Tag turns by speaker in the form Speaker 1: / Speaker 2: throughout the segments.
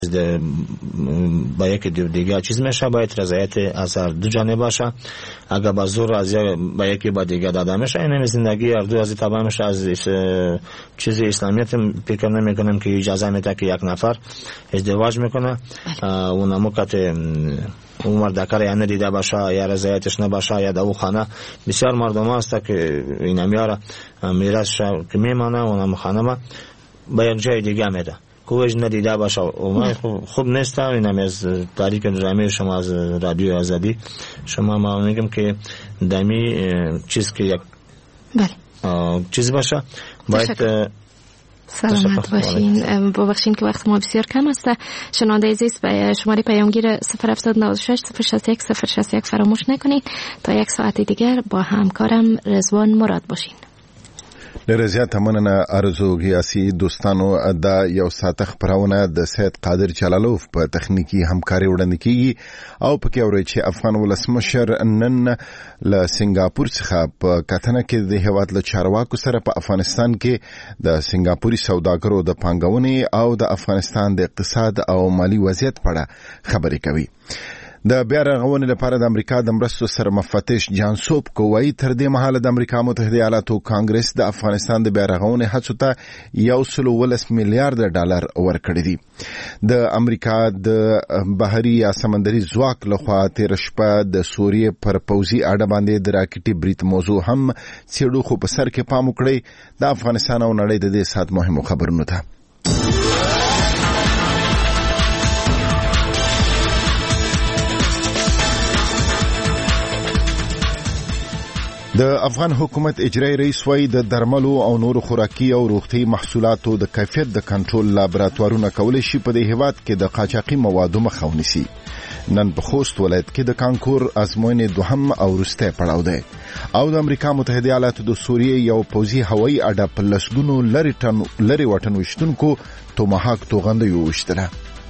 Speaker 1: با یک دیگه چیز میشه، باید رضایت از هر دو جانب باشه. اگر با زور از با یکی با دیگه داده میشه، این زندگی هر دو از تبع میشه. از چیز اسلامیت فکر نمیکنم که اجازه میده که یک نفر ازدواج میکنه اون موقت عمر دکر یا ندیده باشه یا رضایتش نباشه یا دو خانه. بسیار مردم هست که این میاره میراث که میمانه اون خانه با یک جای دیگه میده کوچ ندیده باشه. خوب نیست. اینم از تاریخ نظامی شما از رادیو آزادی شما ما میگم که دمی چیز که یک چیز باشه باید
Speaker 2: سلامت باشین. ببخشید که وقت ما بسیار کم است. شنونده عزیز به شماره پیامگیر 0796 061 061 فراموش نکنید تا یک ساعت دیگر با همکارم رضوان مراد باشین.
Speaker 3: لرزیات مننه ارزو گیاسی دوستانو دا یو ساعت خبرونه د سید قادر جلالوف په تخنیکی همکاري وړاندې کیږي او پکې اوري چې افغان ولسمشر نن له سنگاپور څخه په کتنه کې د هیواد له چارواکو سره په افغانستان کې د سنگاپوري سوداګرو د پانګونې او د افغانستان د اقتصاد او مالی وضعیت په اړه خبرې کوي. د بیا رغونې لپاره د امریکا د مرستو سره مفتش جان سوپ کوي تر دې مهاله د امریکا متحده ایالاتو کانګرس د افغانستان د بیا رغونې هڅو ته 1.1 میلیارډ ډالر ورکړي دي. د امریکا د بحري یا سمندري ځواک لخوا تیر شپه د سوریې پر پوځي اډه باندې د راکټي بریټ موضوع هم څېړو، خو په سر کې پام وکړئ د افغانستان او نړۍ د دې سات مهمو خبرونو ته. د افغان حکومت اجرایی رئیس وایي د درملو او نور خوراکي او روغتي محصولاتو د کیفیت د کنټرول لابراتوارونه کولی شي په دې هیواد کې د قاچاقي موادو مخه ونیسي. نن په خوست ولایت کې د کانکور ازموینې دوهم او وروستی پړاو دی او د امریکا متحده ایالاتو د سوریې یو پوځي هوایي اډه په لسګونو لرې وطن ویشتونکو توماهاک توغندیو وویشتله.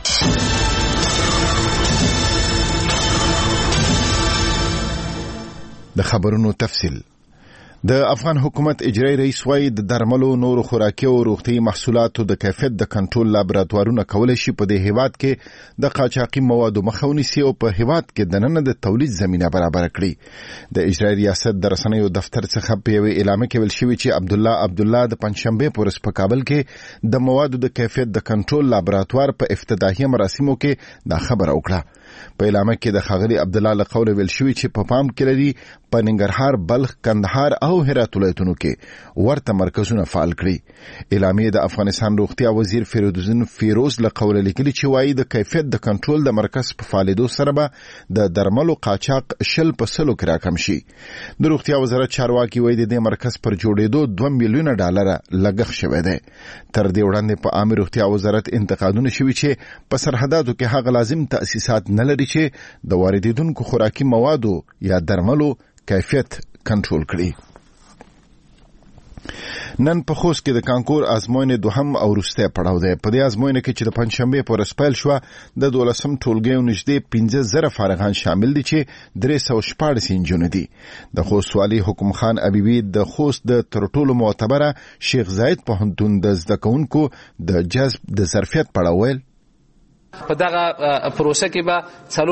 Speaker 3: د خبرونو تفصیل. د افغان حکومت اجرایی رئیس وایي د درملو نور خوراکي او روغتي محصولاتو د کیفیت د کنټرول لابراتوارونه کولی شي په دې هیواد کې د قاچاقي موادو مخه ونیسي او په هیواد کې دننه د تولید زمینه برابر کړي. د اجرایی ریاست د رسنیو دفتر څخه په یوه اعلامیه کې ویل شوی چې عبدالله د پنځشنبه په ورځ په کابل کې د موادو د کیفیت د کنټرول لابراتوار په افتتاحیه مراسمو کې دا خبره وکړه. په اعلامیه کې د ښاغلي عبدالله له قوله ویل شوی چې په پام کې لري په ننګرهار، بلخ، کندهار او هرات ولایتونو کې ورته مرکزونه فعال کړي. اعلامیه د افغانستان روغتیا وزیر فیروز له قوله لیکلي چې وایي د کیفیت د کنټرول د مرکز په فعالیدو سره به د درملو قاچاق 100% کې راکم شي. د روغتیا وزارت چارواکي وایي د دې مرکز پر جوړېدو 2 میلیونه ډالر لګښت شوی دی. تر دې وړاندې په عامه روغتیا وزارت انتقادونه شوي چې په سرحداتو کې هغه لازم تأسیسات نه لري چې د واردېدونکو خوراکي موادو یا درملو کیفیت کنټرول کړي. نن په خوست کې د کانکور ازموینې دوهم او وروستی پړاو دی. په دې ازموینه کې چې د پنځشنبې په ورځ پیل شوه د 12 ټولګیو نږدې 15,000 فارغان شامل دي چې 314 نجونې دي. د خوست والي حکم خان ابيبي د خوست د تر ټولو معتبره شیخ زاید پوهنتون د زده کوونکو د جذب د ظرفیت پړاو ویل
Speaker 4: په دغه پروسه کې به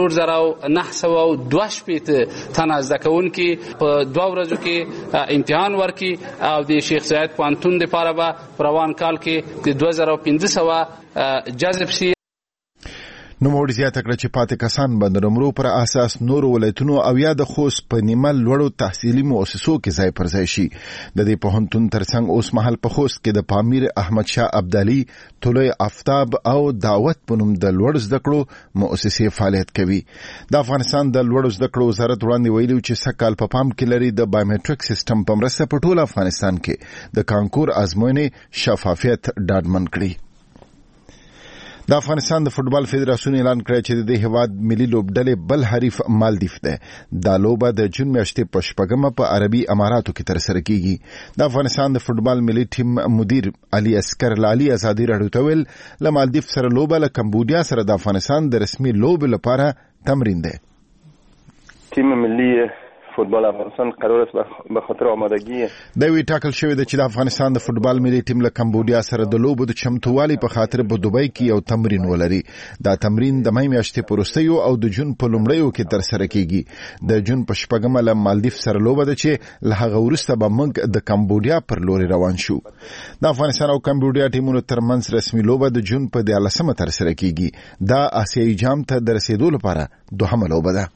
Speaker 4: 4,902 تنه زده کوونکي په 2 ورځو کې امتحان ورکړي او د شیخ زاید پوهنتون لپاره به روان کال کې د 2500 جذب شي.
Speaker 3: نو موږ زیاته کړه چې پاتې کسان به د نمرو پر اساس نور ولایتونو او یا د خوست په نیمه لوړو تحصیلي مؤسسو کې ځای پر ځای شي. د دې پوهنتون ترڅنګ اوس مهال په خوست کې د پامیر احمد شاه ابدالي، طلوع آفتاب او دعوت په نوم د لوړ زده کړو مؤسسې فعالیت کوي. د افغانستان د لوړ زده کړو وزارت وړاندې ویلي چې سکهال په پام کې لري د بایومټریک سیستم په مرسته په ټول افغانستان کې د کانکور ازموینې شفافیت ډاډمن کړي. د افغانستان د فوتبال فدراسیون اعلان کړی چې د هیواد ملي لوبډلې بل حریف مالدیف ده. دا لوبه د جون میاشتې په 8 په عربي اماراتو کې ترسره کیږي. د افغانستان د فوتبال ملي ټیم مدیر علي اسکر لالي ازادي راډیو ته ویل له مالدیف سره لوبه له کمبودیا سره د افغانستان د رسمي لوب لپاره تمرین ده.
Speaker 5: تیم ملي فوتبال افغانستان قرار است به خاطر آمادگی
Speaker 3: د وی ټاکل شوی د چې د افغانستان د فوتبال ملي ټیم له کمبودیا سره د لوبو د چمتووالي په خاطر په دوبۍ کې یو تمرین ولري. دا تمرین د مې میاشتې په وروستیو او د جون په لومړیو کې ترسره کیږي. د جون په شپږمه له مالدیف سره لوبه ده چې له هغه وروسته به موږ د کمبودیا پر لوري روان شو. د افغانستان او کمبودیا ټیمونو ترمنځ رسمي لوبه د جون په 14مه ترسره کیږي. دا آسیایي جام ته د رسیدو لپاره دوهمه لوبه ده.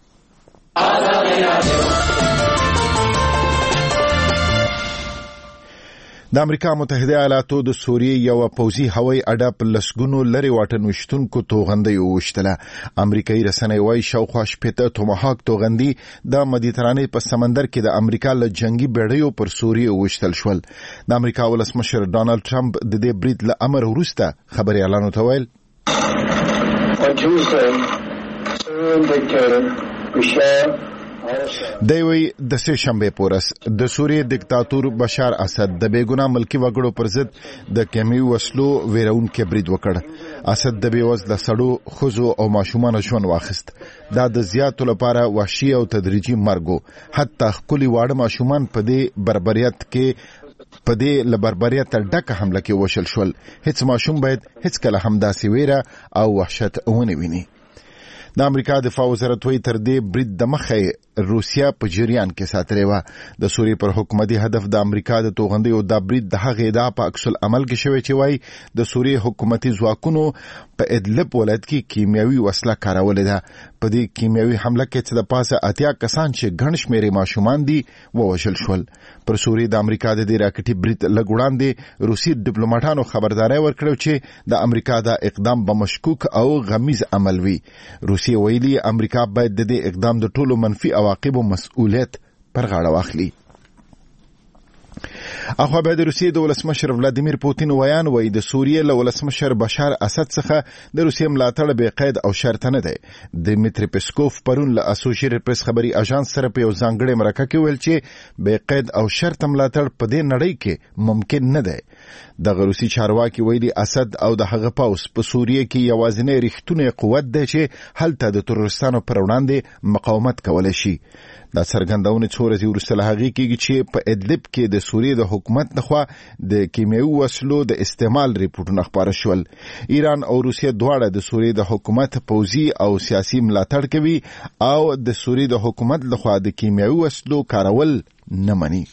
Speaker 3: د امریکا متحده ایالاتو د سوریې یو پوځي هوایي اډه په لسګونو لري واټن وشتونکو توغندۍ وشتله. امریکایي رسنۍ وايي شاوخوا 80 توماهاک توغندي د مدیترانې په سمندر کې د امریکا له جنگي بیړیو پر سوریې وشتل شول. د امریکا ولسمشر ډانلډ ټرمپ د دې برید له امر وروسته خبريالانو ته ویل دوی د سه شنبه پورس د سوریې دیکتاتور بشار اسد د بیګنا ملکی وګړو پر ضد د کیمیاوي وسلو ویرون کې برید وکړ. اسد د بیوزله سړو خزو او ماشومان ژوند واخیست. دا د زیاتو لپاره وحشي او تدریجي مرګ حتی خولي واړه ماشومان په دې بربریت کې په دې لبربریت ډکه حمله کې وشل شول. هیڅ ماشوم باید هیڅ کله هم داسې ویره او وحشت ونه ویني. د امریکا دفاع وزارت وی تر دې برید د مخه روسیا په جریان کې ساتره و. د سوریې پر حکومتي هدف د امریکا د توغندۍ او د برید د هغه ادعا په عکس العمل کې شوی چې وای د سوریې حکومتي ځواکونو په ادلب ولایت کې کیمیاوي وسله کارولې ده. په دې کیمیاوي حمله کې چې د پاسه 80 کسان چې ګڼ شمېر ماشومان دي ووژل شول. پر سوریې د امریکا د راکټي برید لګوړاندې روسي ډیپلوماټانو خبرداري ورکړو چې د امریکا د اقدام به مشکوک او غمیز عمل وي. روسي ویلي امریکا باید د دې اقدام د ټولو منفي عواقب او مسؤلیت پر غاړه واخلي. اخو به د روسیې د ولسمشر ولادیمیر پوتین ویان وای د سوریې له ولسمشر بشار اسد څخه د روسیې ملاتړ به قید او شرط نه دی. دمیتری پسکوف پرون له اسوسییټډ پریس خبري اژانس سره په یو ځانګړي مرکه کې ویل چې به قید او شرط ملاتړ په دې نړۍ کې ممکن نه دی. د روسي چارواکي ویلي اسد او د هغه پاوس په سوریې کې یوازینی ریښتونی قوت دی چې هلته د تروریستانو پر وړاندې مقاومت کولای شي. دا څرګندونه څو ورځې وروسته له هغې کېږي چې په ادلب کې د سوریې د حکومت لخوا د کیمیاوي وسلو د استعمال ریپورټونه خپاره شول. ایران او روسیه دواړه د سوریې د حکومت پوځي او سیاسي ملاتړ کوي او د سوریې د حکومت لخوا د کیمیاوي وسلو کارول نه مني.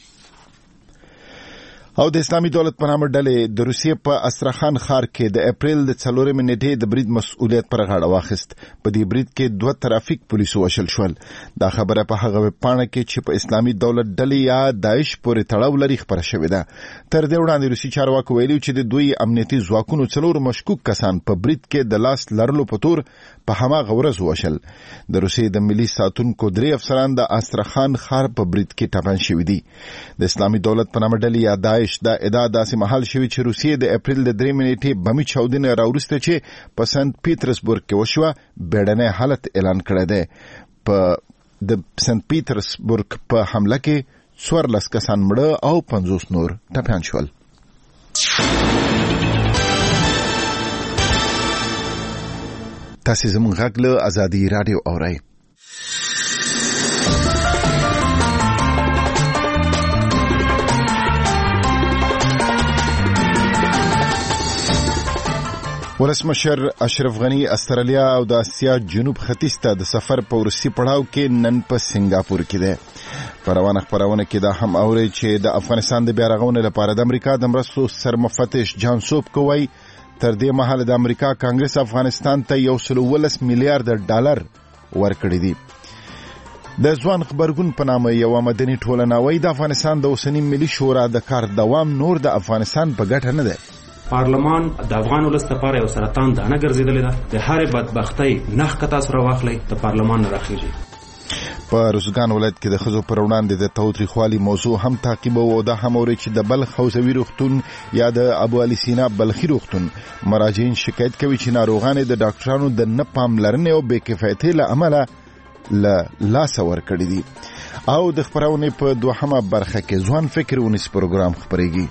Speaker 3: او د اسلامي دولت په نامه ډلې د روسیې په استرخان ښار کې د اپریل د 4 نیټې د برید مسؤلیت پر غاړه واخیست. په دې برید کې 2 ترافیک پولیس وشل شول. دا خبره په هغه پاڼه کې چې په اسلامي دولت ډلې یا داعش پورې تړاو لري خبره شوې ده. تر دې وړاندې روسي چارواکو ویلي چې د دوی امنیتي ځواکونو 4 مشکوک کسان په برید کې د لاس لرلو په تور په هماغه ورځ وشل. د روسیې د ملي ساتونکو 3 افسران د استرخان ښار په برید کې ټپیان شوي دي. د اسلامي دولت په نامه ډلې یا داعش دا ادعا داسې محل شوی چې روسیې د اپریل د 3 نیټې بمي چاودنه راوړسته چې په سنت پیټرسبورګ کې وشوه بیړنی حالت اعلان کړی دی. په د سنت پیټرسبورګ په حمله کې 14 کسان مړه او 50 نور ټپیان شول. تاسو زموږ غږ له ازادي رادیو اورئ. ولسمشر اشرف غنی استرالیا او د اسیا جنوب ختیځ ته د سفر په ورسي پړاو کې نن په سنگاپور کې ده. په روانه خبرونه کې دا هم اوري چې د افغانستان د بیا رغونې لپاره د امریکا د مرستو سرمفتش جان سوب کوي تر دې مهاله د امریکا کانګرس افغانستان ته 112 میلیارډ ډالر ورکړي دي. د ځوان خبرګون په نامه یو مدني ټولنه وایي د افغانستان د اوسنی ملي شورا د کار دوام نور د افغانستان په ګټه نه ده.
Speaker 6: پارلمان د افغان ولس لپاره یو سرطان دانه ګرځیدلې ده. د هرې بدبختۍ نخ کتا سره واخلي د پارلمان نه راخیږي.
Speaker 3: په روزګان ولایت کې د ښځو پر وړاندې د تاوتریخوالي موضوع هم تعقیبو او دا هم اوري چې د بلخ حوزوي روغتون یا د ابو علي سینا بلخي روغتون مراجعین شکایت کوي چې ناروغان د ډاکټرانو د نه پاملرنې او بې کفایتۍ له امله له لاسه ورکړي دي. او د خبرونې په دوهمه برخه کې ځوان فکر ونیس پروګرام خبرېږي.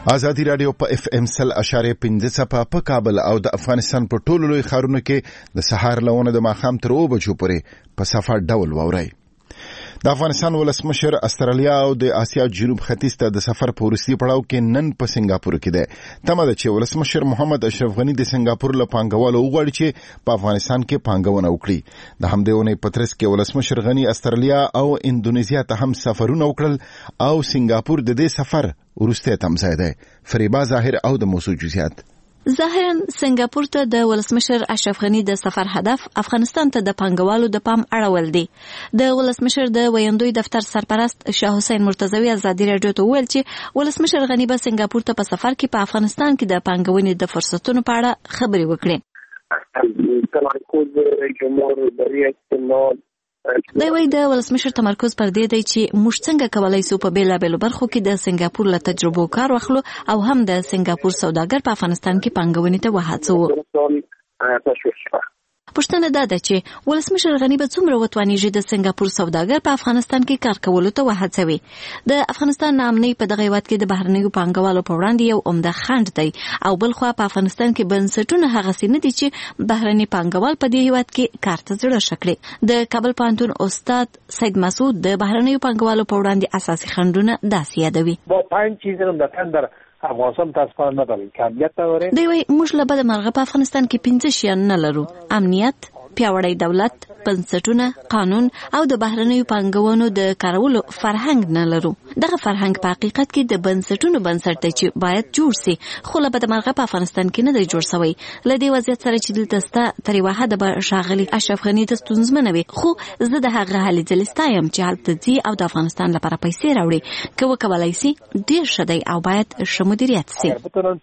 Speaker 3: ازادي رادیو په اف ام 100.5 په کابل او د افغانستان په ټولو لوی ښارونو کې د سهار لونه د ماښام تر 2 بجو پورې په صفه ډول ووري. د افغانستان ولسمشر استرالیا او د آسیا جنوب ختیځ ته د سفر په وروستي پړاو کې نن په سنگاپور کې ده. تمه ده چې ولسمشر محمد اشرف غنی د سنگاپور له پانګوالو وغواړي چې په افغانستان کې پانګونه وکړي. د همدې اونۍ په ترڅ کې ولسمشر غنی استرالیا او اندونیزیا ته هم سفرونه وکړل او سنگاپور د دې سفر وروسته تمځای ده. فریبا ظاهر او د موضوع جزئیات.
Speaker 7: ظاهرا سنگاپور ته د ولسمشر اشرف غنی د سفر هدف افغانستان ته د پانګوالو د پام اړول دي. د ولسمشر د ویاندوی دفتر سرپرست شاه حسین مرتضوی ازادي رادیو ته ویل چې ولسمشر غنی به سنگاپور ته په سفر کې په افغانستان کې د پانګونې د فرصتونو په اړه خبرې وکړي. دا وایي د ولسمشر تمرکز پر دې دی چې موږ څنګه کولای شو په بیلابیلو برخو کې د سنگاپور له تجربو کار واخلو او هم د سنگاپور سوداګر په افغانستان کې پانګونې ته وهڅوو. پوښتنه دا ده چې ولسمشر غنی به څومره وتوانیږي د سنگاپور سوداګر په افغانستان کې کار کولو ته وهڅوي. د افغانستان نامنۍ په دغه هیواد کې د بهرنیو پانګوالو په وړاندې یو عمده خنډ دی او بل خو په افغانستان کې بنسټونه هغه سي نه دي چې بهرني پانګوال په دې هیواد کې کار ته زړه شکړي. د کابل پوهنتون استاد سید مسعود د بهرنیو پانګوالو په وړاندې اساسي خنډونه داسې یادوي.
Speaker 8: با 5 چیزونه د تندر افغانستان تاسو نه دي کامیت لري.
Speaker 7: دی وایي موږ له بده مرغه په افغانستان کې 5 شیان نه لرو: امنیت، پیاوړی دولت، بنسټونه، قانون او د بهرنیو پانګونو د کارولو فرهنګ نه لرو. دغه فرهنګ په حقیقت کې د بنسټونو بنسټ دی چې باید جوړ سي، خو له بده مرغه په افغانستان کې نه دی جوړ شوی. له دې وضعیت سره چې دلته ستا تر یوه حده به ښاغلي اشرف غني ته ستونزمنه وي، خو زه د هغه هلې ځلې ستایم چې هلته ځي او د افغانستان لپاره پیسې راوړي. که وکولای سي ډېر ښه دی او باید ښه مدیریت سي.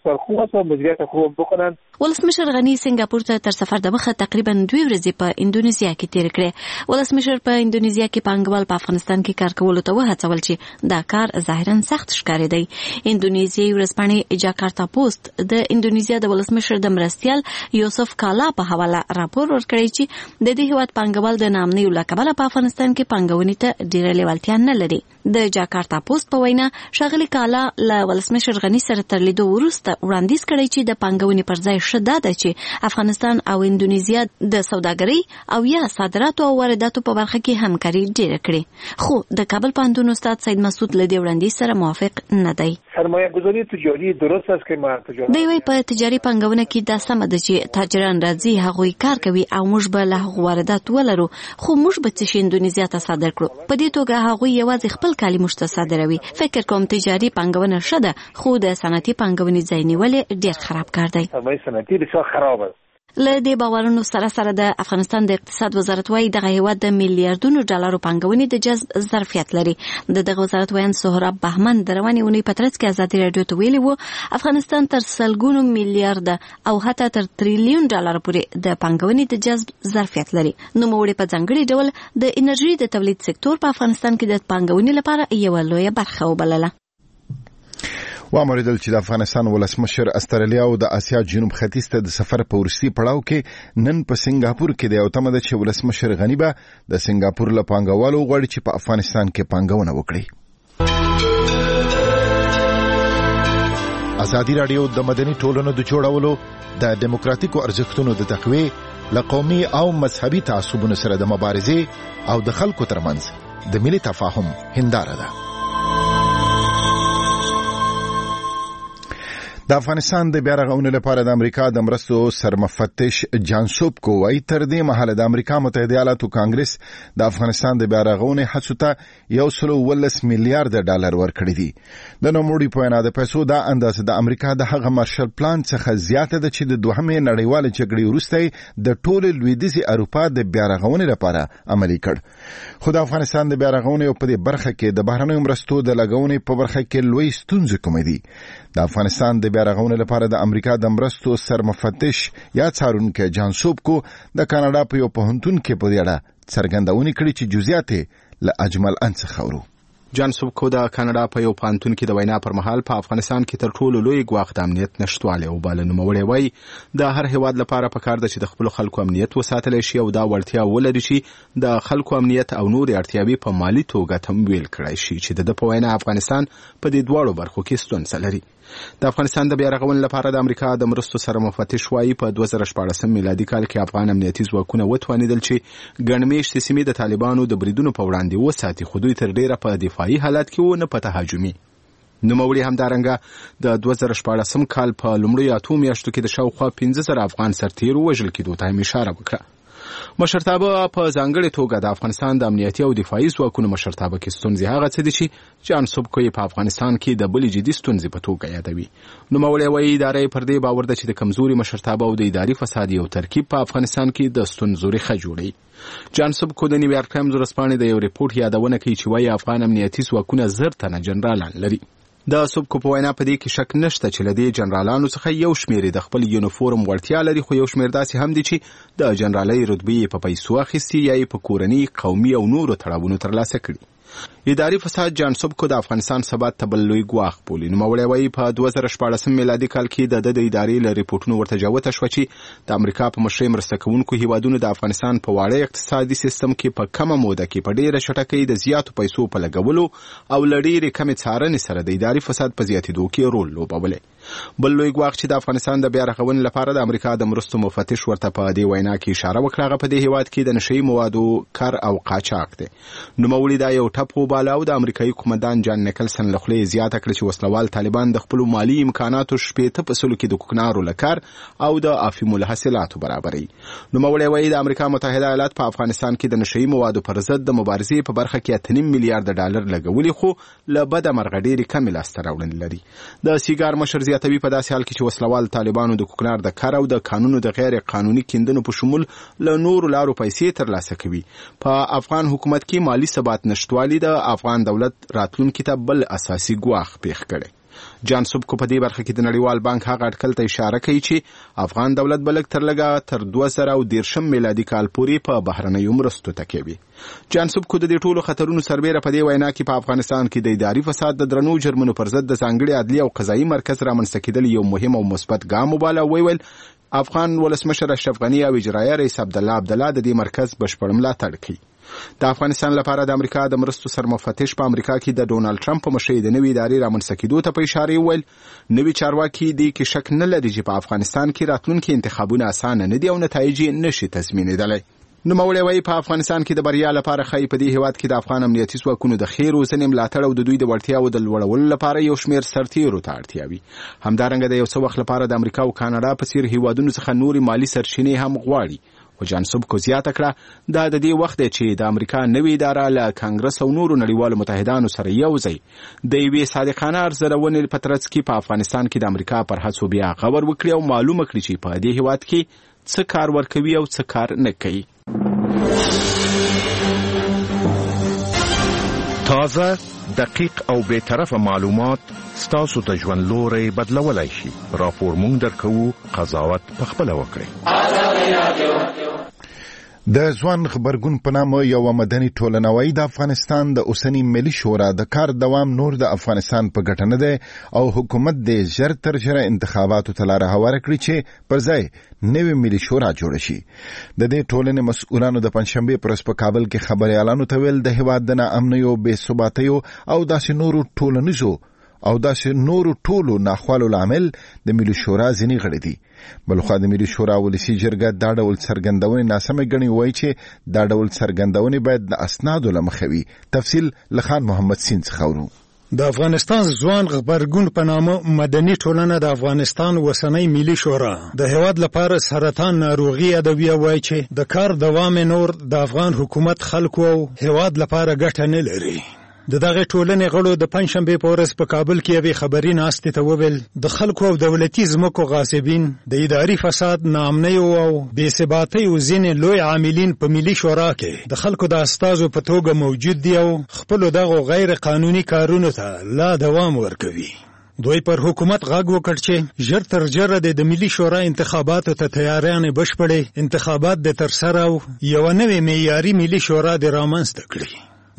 Speaker 7: ولسمشر غنی سنگاپور ته تر سفر د مخه تقریبا 2 ورځې په اندونیزیا کې تیر کړې. ولسمشر په اندونیزیا کې پانګوال په افغانستان کې کار کولو ته وهڅول چې دا کار ظاهرا سخت ښکاري دی. اندونیزیایي ورځپاڼې جاکارتا پوسټ د اندونیزیا د ولسمشر د مرستیال یوسف کالا په حواله راپور ورکړی چې د دې هیواد پانګوال د نامنیو له کبله په افغانستان کې پانګونې ته ډېره لیوالتیا نه لري. د جاکارتا پوسټ په وینا ښاغلي کالا له ولسمشر غني سره تر لیدو وروسته وړاندیز کړی چې د پانګونې پر ځای ښه دا ده چې افغانستان او اندونیزیا د سوداګرۍ او یا صادراتو او وارداتو په برخه کې همکاري ډېره کړي. خو د کابل پوهنتون استاد سید مسعود له دې وړاندیز سره موافق نه دی.
Speaker 8: سرمایه‌گذاری تجاری درست است که ما تجارت
Speaker 7: دی وی په تجاري پانګونه کې دا سم ده چې تاجران راځي هغوی کار کوي او موږ به له هغو واردات ولرو، خو موږ به څه شي اندونیزیا ته صادر کړو. په دې توګه هغوی یوازې خپل کالي موږ ته صادروي. فکر کوم تجاري پانګونه ښه ده، خو د صنعتي پانګونې ځای نیول ډېر خراب کار دی.
Speaker 8: سرمایه صنعتي بسیار خراب است.
Speaker 7: له دې باورونو سره سره د افغانستان د اقتصاد وزارت وايي دغه هیواد د میلیارډونو ډالرو پانګونې د جذب ظرفیت لري. دغه وزارت وایي سهراب بهمن د روانې اونۍ په ترڅ کې ازادي رادیو ته ویلي وو افغانستان تر سلګونو میلیارډ او حتی تر تریلیون ډالر پورې د پانګونې د جذب ظرفیت لري. نوموړي په ځانګړي ډول د انرژي د تولید سکتور په افغانستان کې د پانګونې لپاره یوه لویه برخه وبلله.
Speaker 3: وامریدل چې د افغانستان ولسمشر استرالیا او د آسیا جنوب ختیځ ته د سفر په وروستي پړاو کې نن په سنگاپور کې د اوتمه ده چې ولسمشر غنی به د سنگاپور له پانګوالو غواړي چې په افغانستان کې پانګونه وکړي. ازادي رادیو د مدني ټولنو د جوړولو د دیموکراتیکو ارزښتونو د تقویې له قومي او مذهبي تعصبونو سره د مبارزې او د خلکو ترمنځ د ملي تفاهم هنداره ده. د افغانستان د بیا رغونې لپاره د امریکا د مرستو سرمفتش جان سوبکو وايي تر دې مهاله د امریکا متحده ایالاتو کانګرس د افغانستان د بیا رغونې هڅو ته 1.1 میلیارډ ډالر ورکړي دي. د نوموړي په وینا د پیسو دا اندازه د امریکا د هغه مارشل پلان څخه زیاته ده چې د دوهمې نړیوالې جګړې وروسته د ټول لویدیځي اروپا د بیا رغونې لپاره عملي کړ. خو د افغانستان د بیا رغونې په دې برخه کې د بهرنیو مرستو د لګونې په برخه کې لوی ستونزې کومې دي. د افغانستان د بیا رغونې لپاره د امریکا د مرستو سرمفتش یا څارونکی جان سوبکو د کاناډا په یو پوهنتون کې په دې اړه څرګندونه کړې چې جزئیات له اجمل ان څخه ورو.
Speaker 9: جان سوبکو د کاناډا په یو پانتون کې د وینا پر مهال په افغانستان کې تر ټولو لوی ګواښ د امنیت نشټوالی وباله. نوموړی وایي د هر هیواد لپاره پکار ده چې د خپلو خلکو امنیت وساتلی شي او دا وړتیا ولري چې د خلکو امنیت او نورې اړتیاوې په مالي توګه تمویل کړای شي چې د په وینا افغانستان په دې دواړو برخو کې ستونزه لري. د افغانستان د بیا رغونې لپاره د امریکا د مرستو سره مفتش وایي په 2014 میلادي کال کې افغان امنیتي ځواکونه وتوانېدل چې ګڼ مېشتې سیمې د طالبانو د بریدونو په وړاندې وساتي، خو دوی تر ډېره په دفاعي حالت کې و نه په تهاجمي. نوموړي همدارنګه د 2014 کال په لومړیو 8 میاشتو کې د شاوخوا 15,000 افغان سرتیرو وژل کېدو ته هم اشاره وکړه. مشرتابه په ځانګړې توګه د افغانستان د امنیتي او دفاعي ځواکونو مشرتابه کې ستونزې هغه څه دي چې جان سوبکو په افغانستان کې د بلې جدي ستونزې په توګه یادوي. نوموړی وایي ادارې پر دې باور ده چې د کمزوري مشرتابه او د اداري فساد یو ترکیب په افغانستان کې د ستونزو ریښه جوړوي. جان سوبکو د نیویارک ټایمز ورځپاڼې د یو ریپورت یادونه کوي چې وایي افغان امنیتي ځواکونه 10 تنه جنرالان لري. د سوبکو په وینا په دې کې شک نشته چې له دې جنرالانو څخه یو شمېر د خپل یونیفورم وړتیا لري، خو یو شمېر داسې هم دي چې د جنرالۍ رتبې په پیسو اخیستي یا په کورني، قومي او نورو تړاوونو ترلاسه کړي. اداري فساد جان سوبکو د افغانستان ثبات ته بل لوی ګواښ بولي. نوموړی وایي په 2014 میلادي کال کې د ادارې له ریپورټونو ورته جوته شوه چې د امریکا په مشرۍ مرسته کوونکو هیوادونو د افغانستان په واړه اقتصادي سیستم کې په کمه موده کې په ډېره چټکۍ د زیاتو پیسو په لګولو او له ډېرې کمې څارنې سره د اداري فساد په زیاتېدو کې رول لوبولی. بل لوی ګواښ چې د افغانستان د بیا رغونې لپاره د امریکا د مرستو مفتش ورته په دې وینا کې اشاره وکړه، هغه په دې هیواد کې د نشهیي موادو کار او قاچاق دی. نوموړي دا یو ټپ وباله او د امریکایي قومندان جان نیکلسن له خولې زیاته کړه چې وسلوال طالبان د خپلو مالي امکاناتو 80% کې د کوکنارو له کار او د افیمو له حاصلاتو برابروي. نوموړی وایي د امریکا متحده ایالات په افغانستان کې د نشهیي موادو پر ضد د مبارزې په برخه کې 8.5 میلیارډ ډالر لګولي، خو له بده مرغه ډېرې کمې لاسته راوړنې لري. د سیګار مشر زیاتوي په داسې حال کې چې وسلوال طالبانو د کوکنار د کار او د قانونو د غیر قانوني کیندنو په شمول له نورو لارو پیسې ترلاسه کوي. په افغان حکومت کې مالي ثبات نشټوالي د افغان دولت راتلونکي ته بل اساسي ګواښ پیښ کړي. جان سوبکو په دې برخه کې د نړیوال بانک هغه اټکل ته اشاره کوي چې افغان دولت به لږ تر لږه تر 2013 میلادي کال پورې په بهرنیو مرستو تکیه وي. جان سوبکو د دې ټولو خطرونو سربیره په دې وینا کې په افغانستان کې د اداري فساد د درنو جرمونو پر ضد د ځانګړي عدلي او قضایي مرکز رامنځته کېدل یو مهم او مثبت ګام وباله. ویل افغان ولسمشر اشرف غني او اجرایه رئیس عبدالله عبدالله د دې مرکز بشپړ ملاتړ کوي. د افغانستان لپاره د امریکا د مرستو سرمفتش په امریکا کې د ډونالد ټرمپ په مشرۍ د نوې ادارې رامنځته کېدو ته په اشاره وویل نوي چارواکي دې کې شک نه لري چې په افغانستان کې راتلونکي انتخابونه اسانه نه دي او نتایج یې نشي تضمینېدلی. نوموړی وایي په افغانستان کې د بریا لپاره ښایي په دې هیواد کې د افغان امنیتي ځواکونو د ښې روزنې ملاتړ او د دوی د وړتیاو د لوړولو لپاره یو شمېر سرتیرو ته اړتیا وي. همدارنګه د یو څه وخت لپاره د امریکا او کاناډا په څېر هیوادونو څخه نورې مالي سرچینې هم غواړي. خو جان سوبکو زیاته کړه دا د دې وخت دی چې د امریکا نوې اداره له کانګرس او نورو نړیوالو متحدانو سره یو ځای د یوې صادقانه ارزونې په ترڅ کې په افغانستان کې د امریکا پر هڅو بیا غور وکړي او معلومه کړي چې په دې هیواد کې څه کار ورکوي او څه کار نه کوي.
Speaker 10: تازه، دقیق او بی‌طرفه معلومات ستاسو ته ژوند لوري بدلولای شي. راپور مونږ درکوو، قضاوت پخپله وکړئ.
Speaker 3: د ځوان خبرګون په نامه یو مدني ټولنوي د افغانستان د اوسنی ملي شورا د کار دوام نور د افغانستان په ګټه نه دی او حکومت د ژر تر ژره انتخاباتو ته لاره هواره کړي چې پر ځای نوې ملي شورا جوړه شي. د دې ټولنې مسؤلانو د پنځشنبه پر ورځ په کابل کې خبريالانو ته ویل د هیواد د ناامنیو، بې ثباتیو او داسې نورو ټولنیزو او داسې نورو ټولو ناخوالو لامل د ملي شورا ځینې غړي دي. بلخوا د ملي شورا ولسي جرګه دا ډول څرګندونې ناسمې ګڼي، وایي چې دا ډول څرګندونې باید د اسنادو له مخې وي. تفصیل له خان محمد سین څخه اورو.
Speaker 11: د افغانستان ځوان خبرګون په نامه مدني ټولنه د افغانستان اوسنۍ ملي شورا د هیواد لپاره سرطان ناروغي ادویه وایي چې د کار دوام نور د افغان حکومت خلکو او هیواد لپاره ګټه نه لري. د دغه ټولنې غړو د پنځشنبه په ورځ په کابل کې یوې خبري ناستې ته وویل د خلکو او دولتي ځمکو غاصبین، د اداري فساد، ناامنیو او بې ثباتیو ځینې لوی عاملین په ملي شورا کې د خلکو د استازو په توګه موجود دي او خپلو دغو غیر قانوني کارونو ته لا دوام ورکوي. دوی پر حکومت غږ وکړ چې ژر تر ژره د ملي شورا انتخاباتو ته تیاریانې بشپړې انتخابات د ترسره او یوه نوې معیاري ملي شورا د رامنځته کړي.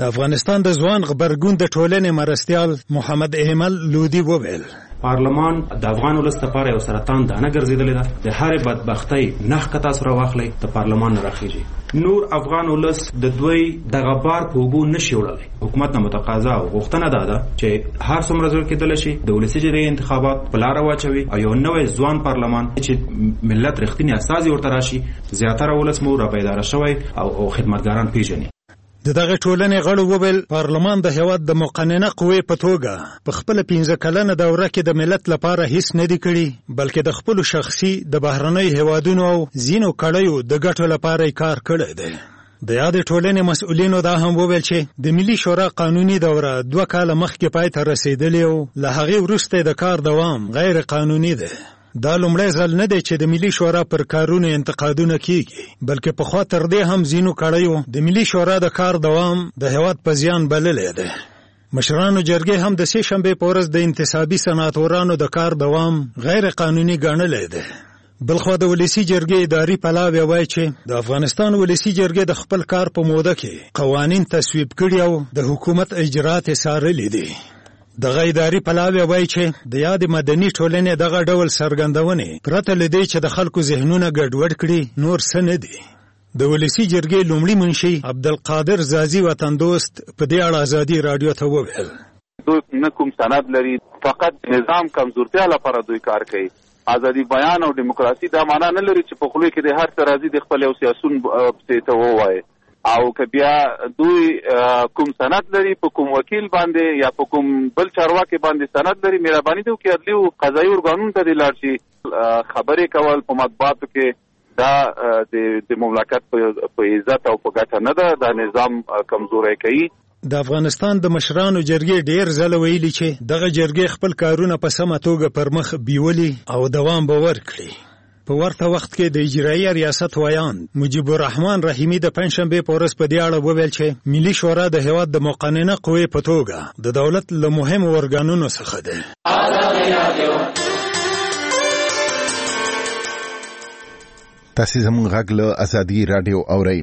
Speaker 11: د افغانستان د ځوان غبرګون د ټولنې مرستیال محمد احمد لودي وویل
Speaker 6: پارلمان د افغان ولس لپاره یو سرطان دانه ګرځېدلې ده. د هرې بدبختۍ نخ که تاسو راواخلئ د پارلمان نه راخیږي. نور افغان ولس د دوی دغه بار په اوبو نشي وړلی. حکومت نه متقاضا او غوښتنه دا ده چې هر څومره زر کېدلی شي د ولسي جرګې انتخابات په لاره واچوي او یو نوی ځوان پارلمان چې ملت رښتینی استازي ورته راشي. زیاتره ولس مو رابیداره شوی او خدمتګاران پیژني.
Speaker 11: د دغه ټولنې غړو وویل پارلمان د هیواد د مقننه قوې په توګه په خپل 15 کلنه دوره کې د ملت لپاره هیڅ نه دی کړی بلکې د خپل شخصي د بهرنۍ هیوادونو او ځینو کړیو د ګټو لپاره کار کړی دی. د یادې ټولنې مسؤلینو دا هم وویل چې د ملي شورا قانوني دوره 2 کاله مخکې پای ته رسیدلې او له هغې وروسته د کار دوام غیر قانوني دی. دا لومړی ځل نه دی چې د ملي شورا پر کارونو انتقادونه کیږي بلکې پخوا تر دې هم ځینو کړیو د ملي شورا د کار دوام د هیواد په زیان بللی دی. مشرانو جرګې هم د سې شنبې په ورځ د انتصابي سناتورانو د کار دوام غیر قانوني ګڼلی دی. بلخوا د ولسي جرګې اداري پلاوی وایي چې د افغانستان ولسي جرګې د خپل کار په موده کې قوانین تصویب کړي او د حکومت اجرات یې څارلي دي. دغه اداري پلاوی وایي چې د یاد مدني ټولنې دغه ډول څرګندونې پرته له دې چې د خلکو ذهنونه ګډوډ کړي نور څه نه دي. د ولسي جرګې لومړي منشي عبدالقادر زازي وطن دوست په دې اړه ازادي رادیو ته وویل
Speaker 12: دوی نه کوم سند لري فقط نظام کمزورتیا لپاره دوی کار کوي. ازادي بیان او دیموکراسي دا معنا نه لري چې په خولي کې د هر څه راځي د خپل یو سیاسون ته ووایي او که بیا دوی کوم سند لري په کوم وکیل باندې یا په کوم بل چارواکي باندې سند لري مهرباني دې وکړي عدلي او قضایي ارګانونو ته دې لاړ شي. خبرې کول په مطبوعاتو کې دا د مملکت په عزت او په ګټه نه ده. دا نظام کمزوری کوي.
Speaker 11: د افغانستان د مشرانو جرګې ډیر ځله ویلي چې دغه جرګې خپل کارونه په سمه توګه پر مخ بیولي او دوام به ورکړي. په ورته وخت کې د اجرایي ریاست وایان مجیب الرحمن رحیمی د پنځشنبې په ورځ په دې اړه وویل چې ملي شورا د هیواد د مقننه قوې په توګه د دولت له مهمو ارګانونو څخه ده.
Speaker 3: تاسو زموږ غږ له ازادي رادیو اورئ.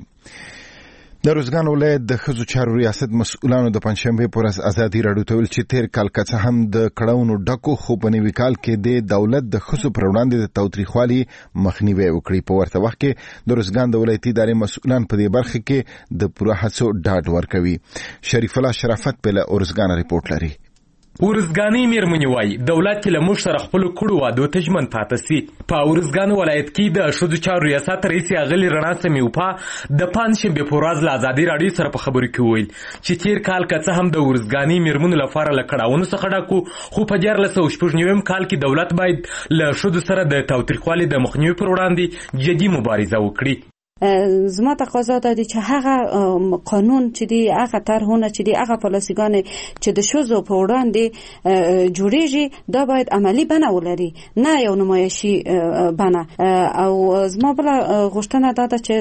Speaker 3: د روزګان ولایت د ښځو چارو ریاست مسؤلانو د پنځشنبې په ورځ ازادي راډیو ته ویل چې تیر کال که څه هم د کړاوونو ډکو خو په نوي کال کې د دولت د ښځو پر وړاندې د تاوتریخوالي مخنیوی وکړي. په ورته وخت کې د روزګان د ولایتي ادارې مسؤلان په دې برخه کې د پوره هڅو ډاډ ورکوي. شریف الله شرافت په روزګان ریپورت لري.
Speaker 13: ورزګانی میرمنې وایي دولت چې له موږ سره خپلو کړو وعدو ته ژمن پاته سي. په ورزګان ولایت کې د ښځو چارو ریاست رئیس اغلې رڼا سمیوپا د پنځشنبې په ورځ له ازادي راډیو سره په خبرو کې وویل چې تیر کال که څه هم د ورزګاني میرمنو لپاره له کړاوونو څخه ډک و خو په 1469 کال کې دولت باید له ښځو سره د تاوتریخوالي د مخنیوي پر وړاندې جدي مبارزه وکړي.
Speaker 14: زما تقاضا ده چې هغه قانون چې دی هغه طرحونه چې دی هغه پالیسیګانې چې د ښځو په وړاندې جوړیږي دا باید عملی بڼه ولري نه یو نمایشي بڼه. او زما بله غوښتنه دا ده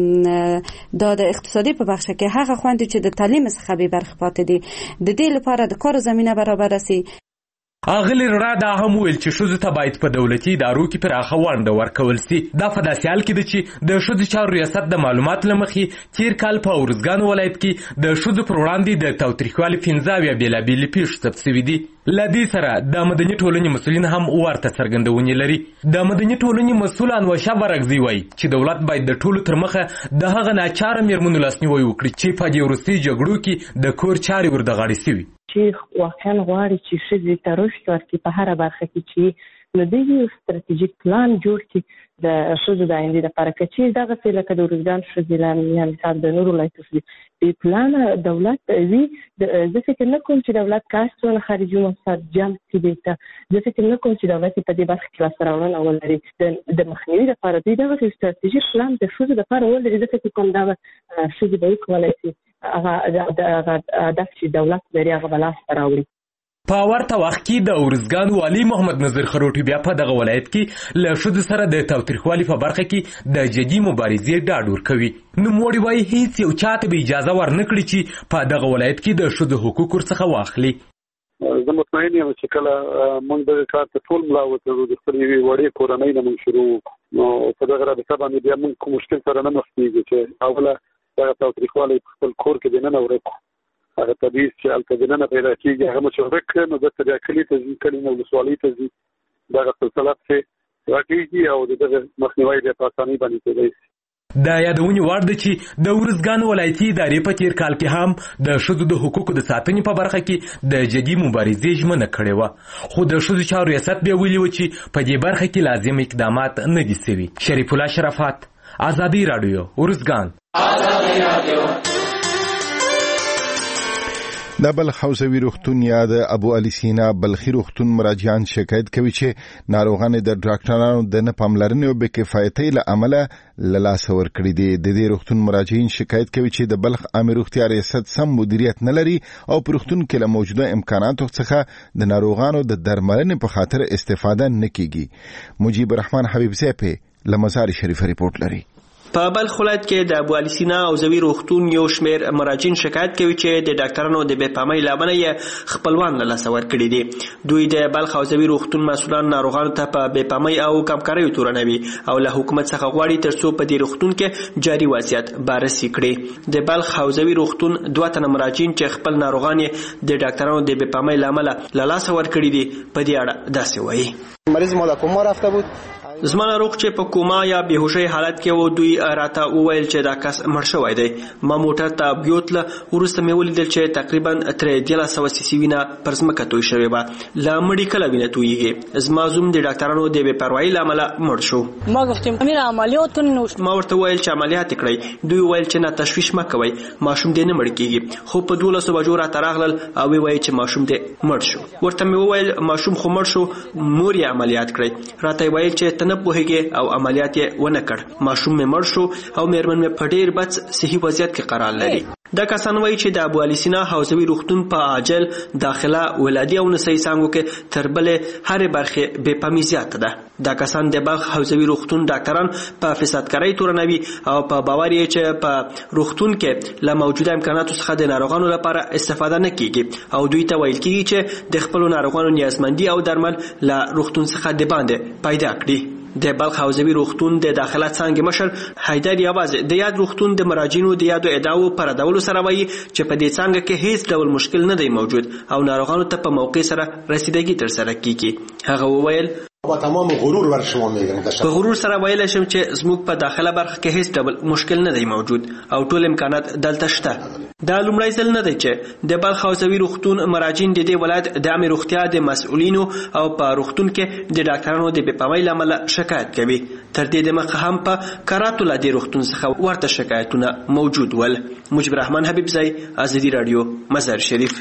Speaker 14: چې دا د اقتصادي په بخش کې هغه خویندې چې د تعلیم څخه بې برخې پاتې دي د دې لپاره د کار زمینه برابره سي.
Speaker 13: اغلی رڼا دا هم ویل چې ښځو ته باید په دولتي ادارو کې پراخه ونډه ورکول سي. دا په داسې حال کې ده چې د ښځو چارو ریاست د معلوماتو له مخې تیر کال په ورزګان ولایت کې د ښځو پر وړاندې د تاوتریخوالي 15 بېلابېلې پیښې ثبت شوي دي. له دې سره د مدني ټولنې مسؤلین هم ورته څرګندونې لري. د مدني ټولنې مسؤل انوشه برګزي وایي چې دولت باید د ټولو تر مخه د هغه ناچاره میرمنو لاسنیوی وکړي چې په دې وروستي جګړو کې د کور چارې ورته غاړې شوي.
Speaker 15: چې واقعا غواړي چې ښځې ته رشد ورکړي په هره برخه کې چې نو د یو ستراتیژیک پلان جوړ کړي د ښځو د آینده لپاره که چې دغسې لکه د ورزګان ښځې یا مثال د نورو ولایتونو بې پلانه دولت وي. زه فکر نه کوم چې دولت که هر څونه خارجي موسسات جمع کړي دې ته زه فکر نه کوم چې دولت په دې برخه کې لاسته راوړنه ولري. د مخنیوي لپاره دوی دغسې ستراتیژیک پلان د ښځو لپاره ولري. زه فکر کوم دغه ښځې به وکولی شي هغه هدف چې دولت لري هغه به لاسته راوړي.
Speaker 13: په ورته وخت کې د ورزګان والي محمد نظر خروټي بیا په دغه ولایت کې له ښځو سره د تاوتریخوالي په برخه کې د جدي مبارزې ډاډ ورکوي. نوموړي وایي هیڅ یو چاته به اجازه ورنکړي چې په دغه ولایت کې د ښځو حقوق ورڅخه واخلي.
Speaker 16: زه مطمئن یم چې کله موږ دغه کار ته ټول ملا وتړو د خپلې یوې وړې کورنۍ نه موږ شروع وکړو نو په دغه رابطه باندې بیا موږ کوم مشکل سره نه مخ کېږو چې اوله دغه تاوتریخوالی په خپل کور کې دننه ورک کړو هغه تبعیض چې هلته دننه پیدا کېږي هغه مشرک نو دلته بیا کلي ته ځي کلي نه ولسوالۍ ته ځي دغه سلسله پسې راټیږي او د دغه مخنیوی بیا په اسانۍ باندې کېدی شي.
Speaker 13: دا یادونې وړ ده چې د ارزګان ولایتي ادارې په تیر کال کې هم د ښځو د حقوقو د ساتنې په برخه کې د جدي مبارزې ژمنه کړې وه، خو د ښځو چارو ریاست بیا ویلي و چې په دې برخه کې لازم اقدامات نه دي سوي. شریف الله شرافت، ازادي راډیو، ارزګان.
Speaker 3: د بلخ حوزوي روغتون یا د ابو علي سینا بلخي روغتون مراجعان شکایت کوي چې ناروغان د ډاکټرانو د نه پاملرنې او بې کفایتۍ له امله له لاسه ورکړي دي. د دې روغتون مراجعین شکایت کوي چې د بلخ عامه روغتیا ریاست سم مدیریت نه لري او په روغتون کې له موجوده امکاناتو څخه د ناروغانو د درملنې په خاطر استفاده نه کیږي. مجيب الرحمن حبیب زیپه له مزار شریف ریپورت لري.
Speaker 17: په بلخ ولایت کې د ابو علي سینا حوزوي روغتون یو شمېر مراجعین شکایت کوي چې د ډاکټرانو د بې پامۍ له امله یې خپلوان له لاسه ورکړي دي. دوی د بلخ حوزوي روغتون مسؤلان ناروغانو ته په بې پامۍ او کمکاریو تورنوي او له حکومت څخه غواړي ترڅو په دې روغتون کې جاري وضعیت بررسي کړي. د بلخ حوزوي روغتون 2 تنه مراجعین چې خپل ناروغان د ډاکټرانو د بې پامۍ له امله له لاسه ورکړي دي په دې اړه داسې وایي.
Speaker 18: مریض ما د کوما رفته بود،
Speaker 17: زما ناروغ چې په کوما یا بهوشۍ حالت کې و، دوی راته وویل چې دا کس مړ شوی دی. ما موټر ته بیوتله، وروسته مې ولیدل چې تقریبا تر 1300 سیسي وینه پر ځمکه توی شوې وه. له مډیکله وینه تویږي. زما زوم د ډاکټرانو د بې پروایۍ له امله مړ شو.
Speaker 18: ما گفتم امیر عملیات کنه،
Speaker 17: ما ورته وویل چې عملیات کړئ. دوی وویل چې نه تشویش مه کوئ، ماشوم دې نه مړ کېږي. خو په 12 بجو راته راغلل او وویل چې ماشوم دې مړ شو. ورته مې وویل ماشوم خو مړ شو، مور یې عملیات کړئ. راته ویل چې ته نه پوهېږې او عملیات یې ونه کړ. ماشوم مې مړ شو او میرمن مې په ډېر بد صحي وضعیت کې قرار لري. دا کسان وایي چې د ابو علي سینا حوزوي روغتون په عاجل، داخله، ولادي او نسایي څانګو کې تر بلې هرې برخې بې پامي زیاته ده. دا کسان د بلخ حوزوي روغتون ډاکټران په فسادکارۍ تورنوي او په باور یې چې په روغتون کې له موجوده امکاناتو څخه د ناروغانو لپاره استفاده نه کیږي او دوی ته ویل کیږي چې د خپلو ناروغانو نیازمندي او درمل له روغتون څخه د باندې پیدا کړي. د بلخ حوزوي روغتون د داخله څانګې مشر حیدر یواز د یاد روغتون د مراجعینو د یادو ادعاو پر ردولو سره وایي چې په دې څانګه کې هیڅ ډول مشکل نه دی موجود او ناروغانو ته په موقع سره رسیدګي ترسره کیږي. هغه وویل
Speaker 19: با تمام غرور ور شما میگم
Speaker 17: په غرور سره ویل شم چې زموږ په داخله برخه کې هیڅ ډول مشکل نه دی موجود او ټول امکانات دلته شته. دا لومړی ځل نه دی چې د بلخ حوزوي روغتون مراجعین د دې ولایت د عامه روغتیا د مسؤلینو او په روغتون کې د ډاکټرانو د بې پامۍ له امله شکایت کوي. تر دې دمخه هم په کرات ولادي روغتون څخه ورته شکایتونه موجود ول. مجيب الرحمن حبیب زئی، ازادي رادیو، مزار شریف.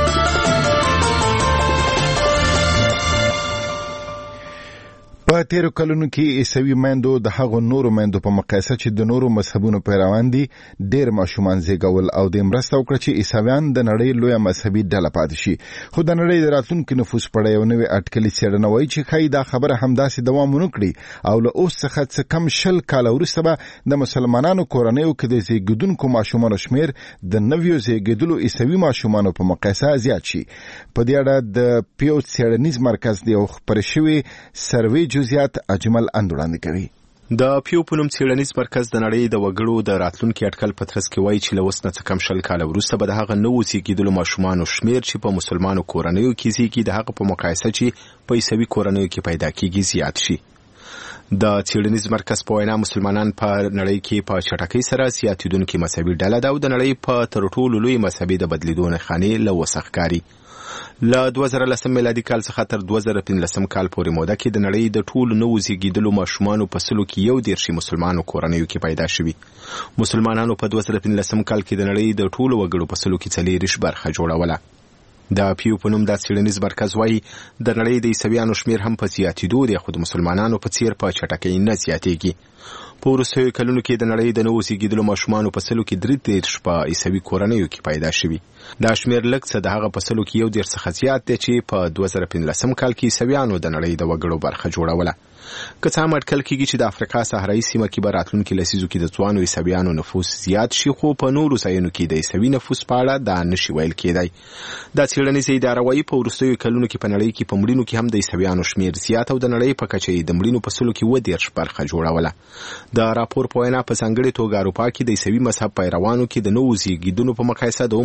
Speaker 3: په تیرو کلونو کې عیسوي میندو د هغو نورو میندو په مقایسه چې د نورو مذهبونو پیروان دي ډېر ماشومان زیږول او د مرسته وکړه چې عیسویان د نړۍ لویه مذهبي ډله پاتې شي. خو د نړۍ د راتلونکي نفوس په اړه یو نوی اټکلي څېړنه وایي چې ښایي دا خبره همداسې دوام ونه کړي او له اوس څخه څه کم 10 کاله وروسته به د مسلمانانو کورنیو کې د زیږیدونکو ماشومانو شمېر د نویو زیږیدلو عیسوي ماشومانو په مقایسه زیات شي. په دې اړه د پیو څېړنیز مرکز د یو خپرې شوي سروې جزئیات اجمل اندوړاندې کوي.
Speaker 9: د پیو په نوم څېړنیز مرکز د نړۍ د وګړو د راتلونکي اټکل په ترڅ کې وایي چې له اوس نه څه کم 10 کاله وروسته به د هغه نوو زیږیدلو ماشومانو شمېر چې په مسلمانو کورنیو کې زیږي د هغه په مقایسه چې په عیسوي کورنیو کې پیدا کیږي زیات شي. د څېړنیز مرکز په وینا مسلمانان په نړۍ کې په چټکۍ سره زیاتېدونکې مذهبي ډله ده او د نړۍ په تر ټولو لوی مذهبي د بدلیدو نښانې له اوسه ښکاري. له 2010 میلادي کال څخه تر 2015 کال پورې موده کې د نړۍ د ټولو نوو زیږیدلو ماشومانو په سلو کې 11 مسلمانو کورنیو کې پیدا شوي. مسلمانانو په 2015 کال کې د نړۍ د ټولو وګړو په سلو کې 40 برخه جوړوله. د پیو په نوم د څېړنیز مرکز وایي د نړۍ د عیسویانو شمېر هم په زیاتېدو دی خو د مسلمانانو په څېر په چټکۍ نه زیاتېږي. په وروستیو کلونو کې د نړۍ د نوو زیږیدلو ماشومانو په سلو کې 33 په عیسوي کورنیو کې پیدا شوي. دا شمېر لږ څه د هغه په سلو کې 11 څخه زیات دی چې په 2015 کال کې عیسویانو د نړۍ د وګړو برخه جوړوله. که څه هم اټکل کېږي چې د افریقا صحرایي سیمه کې به راتلونکي لسیزو کې د ځوانو عیسویانو نفوس زیات شي خو په نورو ځایونو کې د عیسوي نفوس په اړه دا نشي ویل کېدی. دا څېړنیزه اداره وایي په وروستیو کلونو کې په نړۍ کې په مړینو کې هم د عیسویانو شمېر زیات او د نړۍ په کچه یې د مړینو په سلو کې 13 برخه جوړوله. د راپور په وینا په ځانګړې توګه اروپا کې د عیسوي مذهب پیروانو کې د نوو زیږیدونو په مقایسه د عمر د زیاتوالي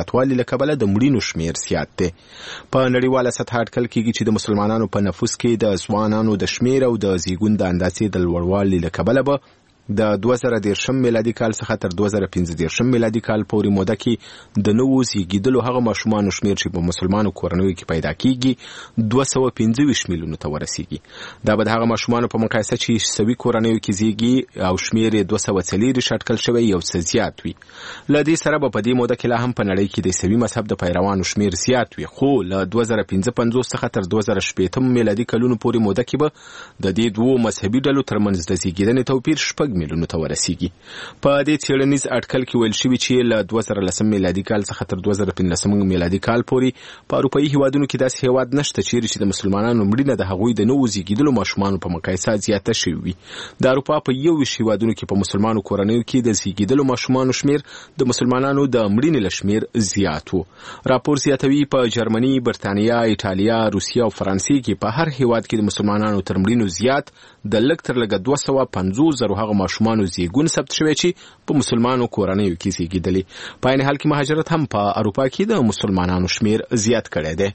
Speaker 9: زیاتوالي له کبله د مړینو شمیر زیات دی. په نړیواله سطحه اټکل کیږي چې د مسلمانانو په نفوس کې د ځوانانو د شمیر او د زیږون د اندازې د لوړوالي له کبله به د 2013 میلادي کال څخه تر 2015 میلادي کال پورې موده کې د نوو زیږیدلو هغه ماشومانو شمیر چې په مسلمانو کورنیو کې پیدا کیږي 225 میلیونو ته ورسیږي. دا به د هغه ماشومانو په مقایسه چې سوي کورنیو کې زیږي او شمیر 240 اټکل شوی یو څه زیات وي. له دې سره به په دې موده کې لا هم په نړۍ کې د عیسوي مذهب د پیروانو شمیر زیات وي، خو له 2055 څخه تر 2018 میلادي کلونو پورې موده کې به د دې دوو مذهبي ډلو ترمنځ د زیږیدنې توپیر 6 میلیونو ته ورسیږي. په دې څېړنیز اټکل کې ویل شوي چې له 2010 میلادي کال څخه تر 2015 میلادي کال پورې په اروپایي هیوادونو کې داسې هیواد نشته چیرې چې د مسلمانانو مړینه د هغوی د نوو زیږیدلو ماشومانو په مقایسه زیاته شوې وي. د اروپا په 21 هیوادونو کې په مسلمانانو کورنیو کې د زیږیدلو ماشومانو شمیر د مسلمانانو د مړینې له شمیر زیات و. راپور زیاتوي په جرمني، برتانیا، ایټالیا، روسیه او فرانسې کې په هر هیواد کې د مسلمانانو تر مړینو زیات د لږ تر لږه 250,000 هغه ماشومانو زیږون ثبت شوی چې په مسلمانو کورنیو کې زیږیدلي. په عین حال کې مهاجرت هم په اروپا کې د مسلمانانو شمیر زیات کړی دی.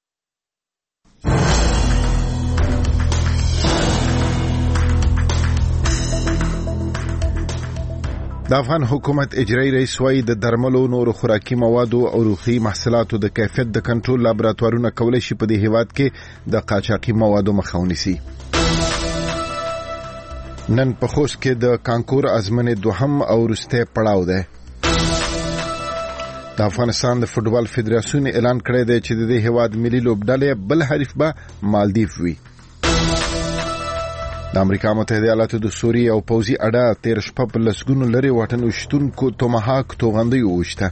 Speaker 3: د افغان حکومت اجرایي رئیس وايي د درملو، نورو خوراکي موادو او روغتي محصولاتو د کیفیت د کنټرول لابراتوارونه کولی شي په دې هیواد کې د قاچاقي موادو مخه ونیسي. نن په خوست کې د کانکور ازمنې دوهم او وروستی پړاو دی. د افغانستان د فوټبال فدراسیون اعلان کړی دی چې د دې هیواد ملي لوبډلې بل حریف به مالدیف وي. د امریکا متحده ایالاتو د سوریې او پوځي اډه تیر شپه په لسګونو لري واټن وشتونکو توماهاک توغندیو وشته.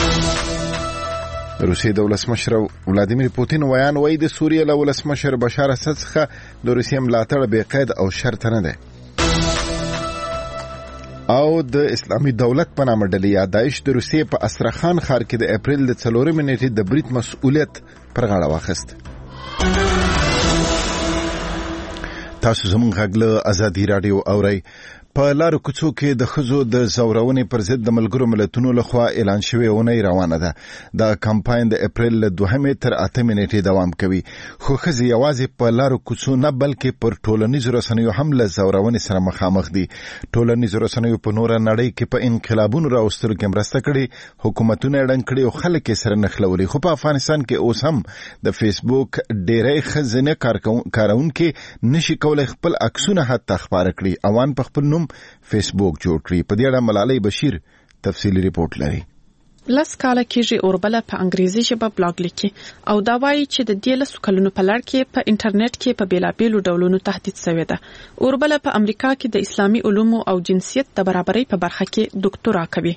Speaker 3: روسیې د ولسمشر ولادیمیر پوتین وایي د سوریې له ولسمشر بشار اسد څخه د روسیې ملاتړ بې قید او شرط نه دی. او د اسلامي دولت په نامه ډلې یا داعش د روسیې په استرخان ښار کې د اپریل د 4 نیټې د برید مسؤلیت پر غاړه واخیست. تاسو زموږ غږ له ازادي رادیو اورئ. په لارو کوڅو کې د ښځو د زورونې پر ضد د ملګرو ملتونو لخوا اعلان شوې اونۍ روانه ده. دا کمپاین د اپریل له 2 تر 8 نیټې دوام کوي، خو ښځې یوازې په لارو کوڅو نه بلکې پر ټولنیزو رسنیو هم له زورونې سره مخامخ دي. ټولنیزو رسنیو په نوره نړۍ کې په انقلابونو راوستلو کې مرسته کړې، حکومتونه یې ړنګ کړي او خلک یې سره نښلولي. خو په افغانستان کې اوس هم د فیسبوک ډېری ښځینه کارونکي نشي کولی خپل عکسونه حتی خپاره کړي. اوان په خپل فیسبوک جوړ کړی. په دې اړه ملالۍ بشیر تفصیلی ریپورت لري.
Speaker 20: لس کاله کېږي اوربله په انګریزي ژبه بلاګ لیکي او دا وایي چې د دې لسو کلونو په لړ کې په انټرنیټ کې په بیلابیلو ډولونو تهدید شوی ده. اوربله په امریکا کې د اسلامي علومو او جنسیت د برابرۍ په برخه کې ډاکټورا کوي.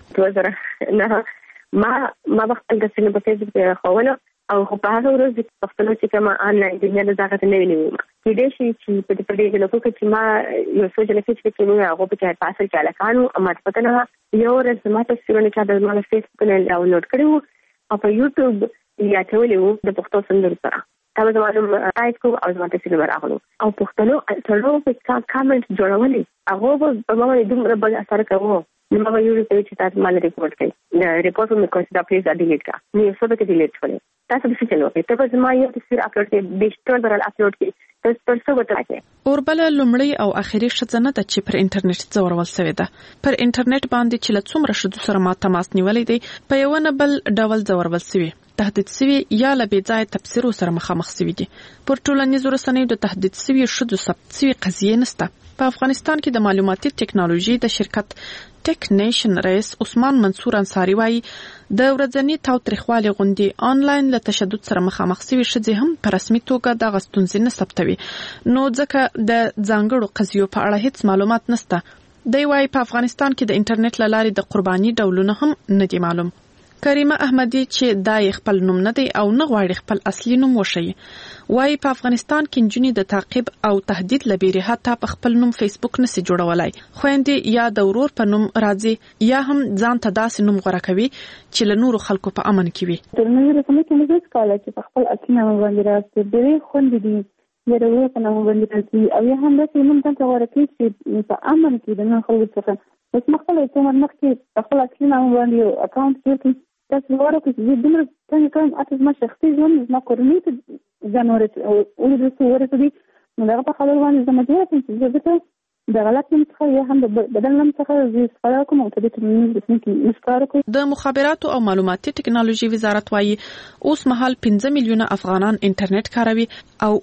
Speaker 21: ما وخت د سینې په فیسبوک کې راخوله او په هغه ورځ د پښتنو چې کومه آنلاین دنیا د ځای ته نه ویلې کې دې شي چې په دې کې لکه چې ما یو څه جلسه چې موږ هغه په کې پاسل کې علاقانو اما پته نه یو ورځ ما ته څنګه چې د ما فیسبوک نه ډاونلوډ کړو او په یوټیوب یا ټولې د پښتو سندرو سره دا به معلوم راځي او زما ته څه راغلو او پښتنو ټولو په کامنټ جوړولې هغه په ما باندې دومره بل اثر کوي. نو ما یو څه چې تاسو مال ریپورت کړئ د ریپورت مې کوم څه پلیز ډیلیټ کا نو څه به ډیلیټ کړئ تاسو به څه چلوئ ته به ما یو تصویر اپلوډ کړئ ډیجیټل برال اپلوډ کړئ تاسو پر څه وتاکئ.
Speaker 20: اوربله لومړی او اخیری شځنه د چې پر انټرنیټ ځورول شوې ده. پر انټرنیټ باندې چې لڅومره شذو سره ما تماس نیولې دی په یو نه بل ډول ځورول شوی، تهدید شوی یا له بې ځای تفسیرو سره مخامخ شوی دي. پر ټولنیزو رسنیو د تهدید شوی شذو ثبت شوی قضیه نشته. په افغانستان کې د معلوماتي ټکنالوژي د شرکت ټیک نیشن رئیس عثمان منصور انصاری وايي د ورځنی تاوتریخوالي غونډې آنلاین له تشدد سره مخامخ شوي ښځې هم په رسمي توګه د غستونځ نه ثبتوي، نو ځکه د ځانګړو قضیو په اړه هیڅ معلومات نشته. دی وايي په افغانستان کې د انټرنیټ له لارې د قرباني ډولونه هم نه دي معلوم. کریمه احمدی چې دای خپل نوم نه دی او نه غواړي خپل اصلي نوم وښيي، وايي په افغانستان کې نجونې د تعقیب او تهدید لبیره حتی په خپل نوم فیسبوک نسي جوړولای. خويندې یا د ورور په نوم راځي یا هم ځان ته داسې نوم غوړه کوي چې له نورو خلکو په امن کې وي.
Speaker 22: د نوې رسمي کې موږ کاله چې په خپل اصلي نوم باندې راځي ډېرې خوندې دي یا د ورور په نوم باندې راځي او یا هم داسې نوم ځان ته غوړه کوي چې په امن کې د نن خلکو څخه اوس مخکې کوم مخکې خپل اصلي نوم باندې اکاونټ جوړ کړي تاسو ورکو چې دومره څنګه کوم اته ما شخصي ژوند ما کورنۍ ته ځان ورسېدي نو دغه په خبر باندې زما ډېره چې د غلط څخه یا هم د بدل نم څخه زی استفاده کوم او ته دې نشکار کوم.
Speaker 20: د مخابراتو او معلوماتي ټکنالوژي وزارت وايي اوس مهال 15 میلیونه افغانان انټرنیټ کاروي او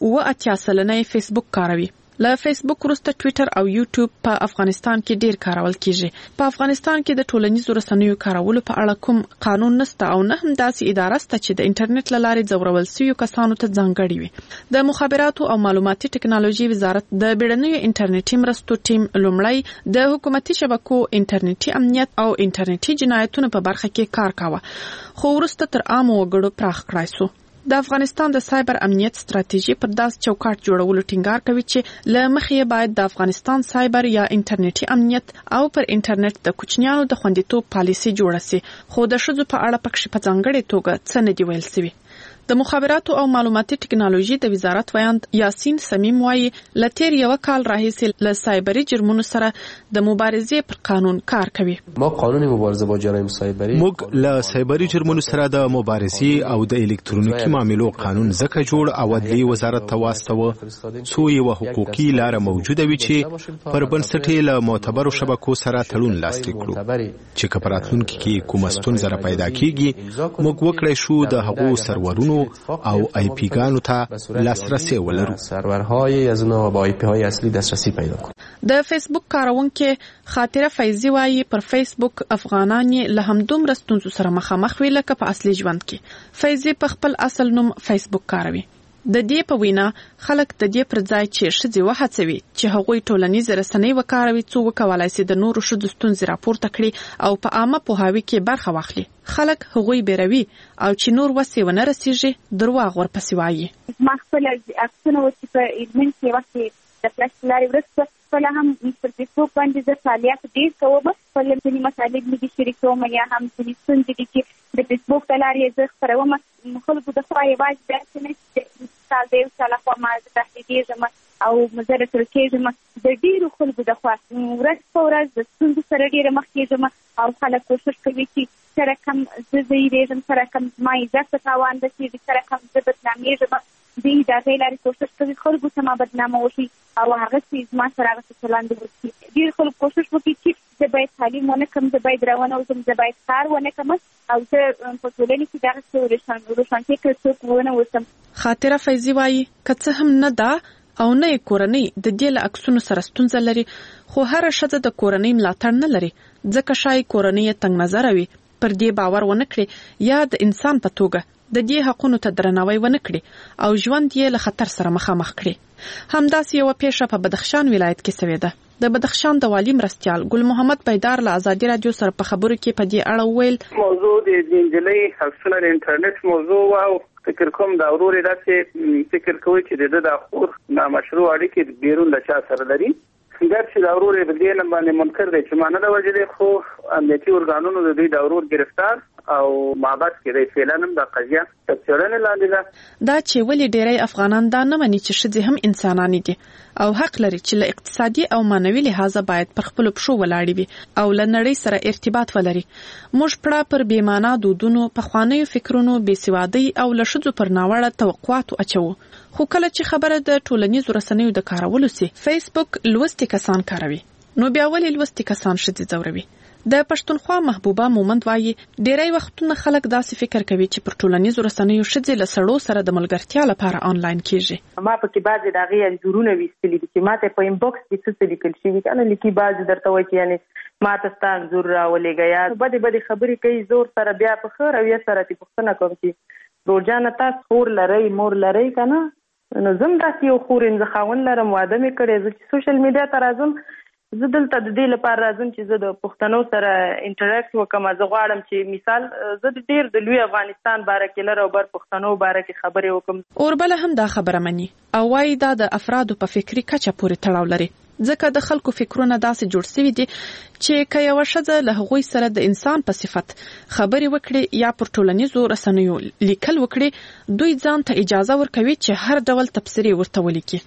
Speaker 20: 80% فیسبوک کاروي. له فیسبوک وروسته ټوئیټر او یوټیوب په افغانستان کې ډیر کارول کیږي. په افغانستان کې د ټولنیزو رسنیو کارولو په اړه کوم قانون نشته او نه هم داسې اداره شته چې د انټرنیټ له لارې ځورول شویو کسانو ته ځانګړي وي. د مخابراتو او معلوماتي ټکنالوژي وزارت د بیړنیو انټرنیټي مرستو ټیم لومړی د حکومتي شبکو انټرنیټي امنیت او انټرنیټي جنایتونو په برخه کې کار کاوه، خو وروسته تر عامو وګړو پراخ کړای شو. د افغانستان د سایبر امنیت ستراتیژي پر داس چوکاټ جوړولو ټینګار کوي چې له مخې باید د افغانستان سایبر یا انټرنیټي امنیت او پر انټرنیټ د کوچنیانو د خوندیتوب پالیسي جوړه شي، خو د ښځو په اړه پکې په ځانګړې توګه څه نه دی ویل شوی. د مخابراتو او معلوماتي ټکنالوژي د وزارت ویاند یاسین سمیم وایي له تیر یو کال راهیسې له سایبري جرمونو سره د مبارزې پر قانون کار کوي.
Speaker 1: ما قانون مبارزه با جرایم سایبری
Speaker 9: موږ له سایبري جرمونو سره د مبارزې او د الکترونیکي معاملو قانون ځکه جوړ او عدلي وزارت ته واستوه څو یو حقوقي لار موجوده وي چې پر بنسټ له معتبرو شبکو سره تړون لاسلیک کړو چې کپراتونکو کې کوم ستونزه پیدا کیږي موږ وکړای شو د هغو سرورونو او آی پی ګانو ته لاسرسي ولرو.
Speaker 1: سرورهای از اونها با آی پی های اصلی دسترسی پیدا کن.
Speaker 20: د فیسبوک کارونکو خاطره فیضی وایي پر فیسبوک افغانان له همدومره ستونزو سره مخامخ وي لکه په اصلي ژوند کې. فیضی په خپل اصل نوم فیسبوک کاروي. د دې په وینا خلک د دې پر ځای چې ښځې وهڅوي چې هغوی ټولنیزې رسنۍ وکاروي څو وکولای شي د نورو ښځو ستونزې راپورته کړي او په عامه پوهاوي کې برخه واخلي. خلک هغوی بیروي او چې نور وسې ونه رسیږي درواغ ورپسې وایي.
Speaker 21: ما خپل عکسونه چې په ایډمن کې وخت د فلاش لارې ورسته خپل هم پر فیسبوک باندې د فعالیت ډېر کوم، خپل ځینې مسایل مې شریکوم یا هم ځینې ستونزې چې د فیسبوک د لارې زه خپروم. خلکو د خوا یوازې داسې نه چې مثال د یو چا لخوا ما زه تهدیدېږم او زه رسول کېږم، د ډېرو خلکو د خوا ورځ په ورځ د ستونزو سره ډېره مخ کېږم او خلک کوشش کوي چې سره کم زه ځایېږم، سره کم زما عزت ته تاوان رسېږي، سره کم زه بدنامېږم. دوی د هغې لارې کوشش کوي خلکو ته ما بدنامه وشي او هغسې زما سره هغسې چلند وکړي. ډېر خلک کوشش وکړي چې زه باید تعلیم ونه کړم، زه باید روانه اوسم، زه باید کار ونه کړم او زه په ټولنې کې دغسې روښانتیا کې څوک ونه اوسم.
Speaker 20: خاطره فیضي وایي که څه هم نه ده او نه یې کورنۍ د دې له عکسونو سره ستونزه لري، خو هره ښځه د کورنۍ ملاتړ نه لري ځکه شاید کورنۍ یې تنګ نظره وي، پر دې باور ونه کړي یا د انسان په توګه د دې حقونو ته درناوی ونه کړي او ژوند یې له خطر سره مخامخ کړي. همداسې یوه پیښه په بدخشان ولایت کې شوې ده. د بدخشان د والي مرستیال ګل محمد بیدار له ازادي رادیو سره په خبرو کې په دې اړه وویل
Speaker 2: موضوع د نجلۍ عکسونه د انټرنیټ موضوع او فکر کوم دا ورور داسې فکر کوي چې د خور نامشروع اړیکې بیرون له چا سره لري. ګرچې دا ورور د دې نه باندې منکر دی چې مانه د وجې دی، خو امنیتي ارګانونو د دوی دا ورور گرفتار او معبد کې دی. فعلا هم دا قضیه تر څېړنې لاندې ده.
Speaker 20: دا چې ولې ډېری افغانان دا نه مني چې ښځې هم انسانان دي او حق لري چې له اقتصادي او معنوي لحاظه باید پر خپلو پښو ولاړې وي او له نړۍ سره ارتباط ولري. موږ پړه پر بېمانا دودونو، پخوانیو فکرونو، بېسوادۍ او له ښځو پر ناوړه توقعاتو اچوو. خو کله چې خبره د ټولنیزو رسنیو د کارولو سي، فیسبوک لوستي کسان کاروي، نو بیا ولې لوستي کسان ښځې ځوروي؟ د پښتونخوا محبوبه مومند وایي ډېری وختونه خلک داسې فکر کوي چې پر ټولنیزو رسنیو ښځې له سړو سره د ملګرتیا لپاره آنلاین کیږي.
Speaker 15: ما پکې بعضې د هغې انځورونه ویستلي دي چې ما ته په انباکس کې څه لیکل شوي که نه لیکي، بعضې درته وایي چې یعنې ما ته ستا انځور راولېږه یا بدې خبرې کوي زور سره. بیا په ښه رویه سره ترې پوښتنه کوم چې روجانه تاسو خور لرئ، مور لرئ که نه؟ نو زه هم داسې یو خور یم، زه خاوند لرم، واده مې کړی. زه چې سوشل میډیا ته راځم، زه دلته د دې لپاره راځم چې زه د پښتنو سره انټریکټ وکړم. زه غواړم چې مثال زه ډېر د لوی افغانستان باره کې لر او بر پښتنو باره کې خبرې وکړم.
Speaker 20: اوربله هم دا خبره مني او وایي دا د افرادو په فکري کچه پورې تړاو لري ځکه د خلکو فکرونه داسې جوړ شوي دي چې که یوه ښځه له هغوی سره د انسان په صفت خبرې وکړي یا پر ټولنیزو رسنیو لیکل وکړي، دوی ځان ته اجازه ورکوي چې هر ډول تبصرې ورته ولیکي.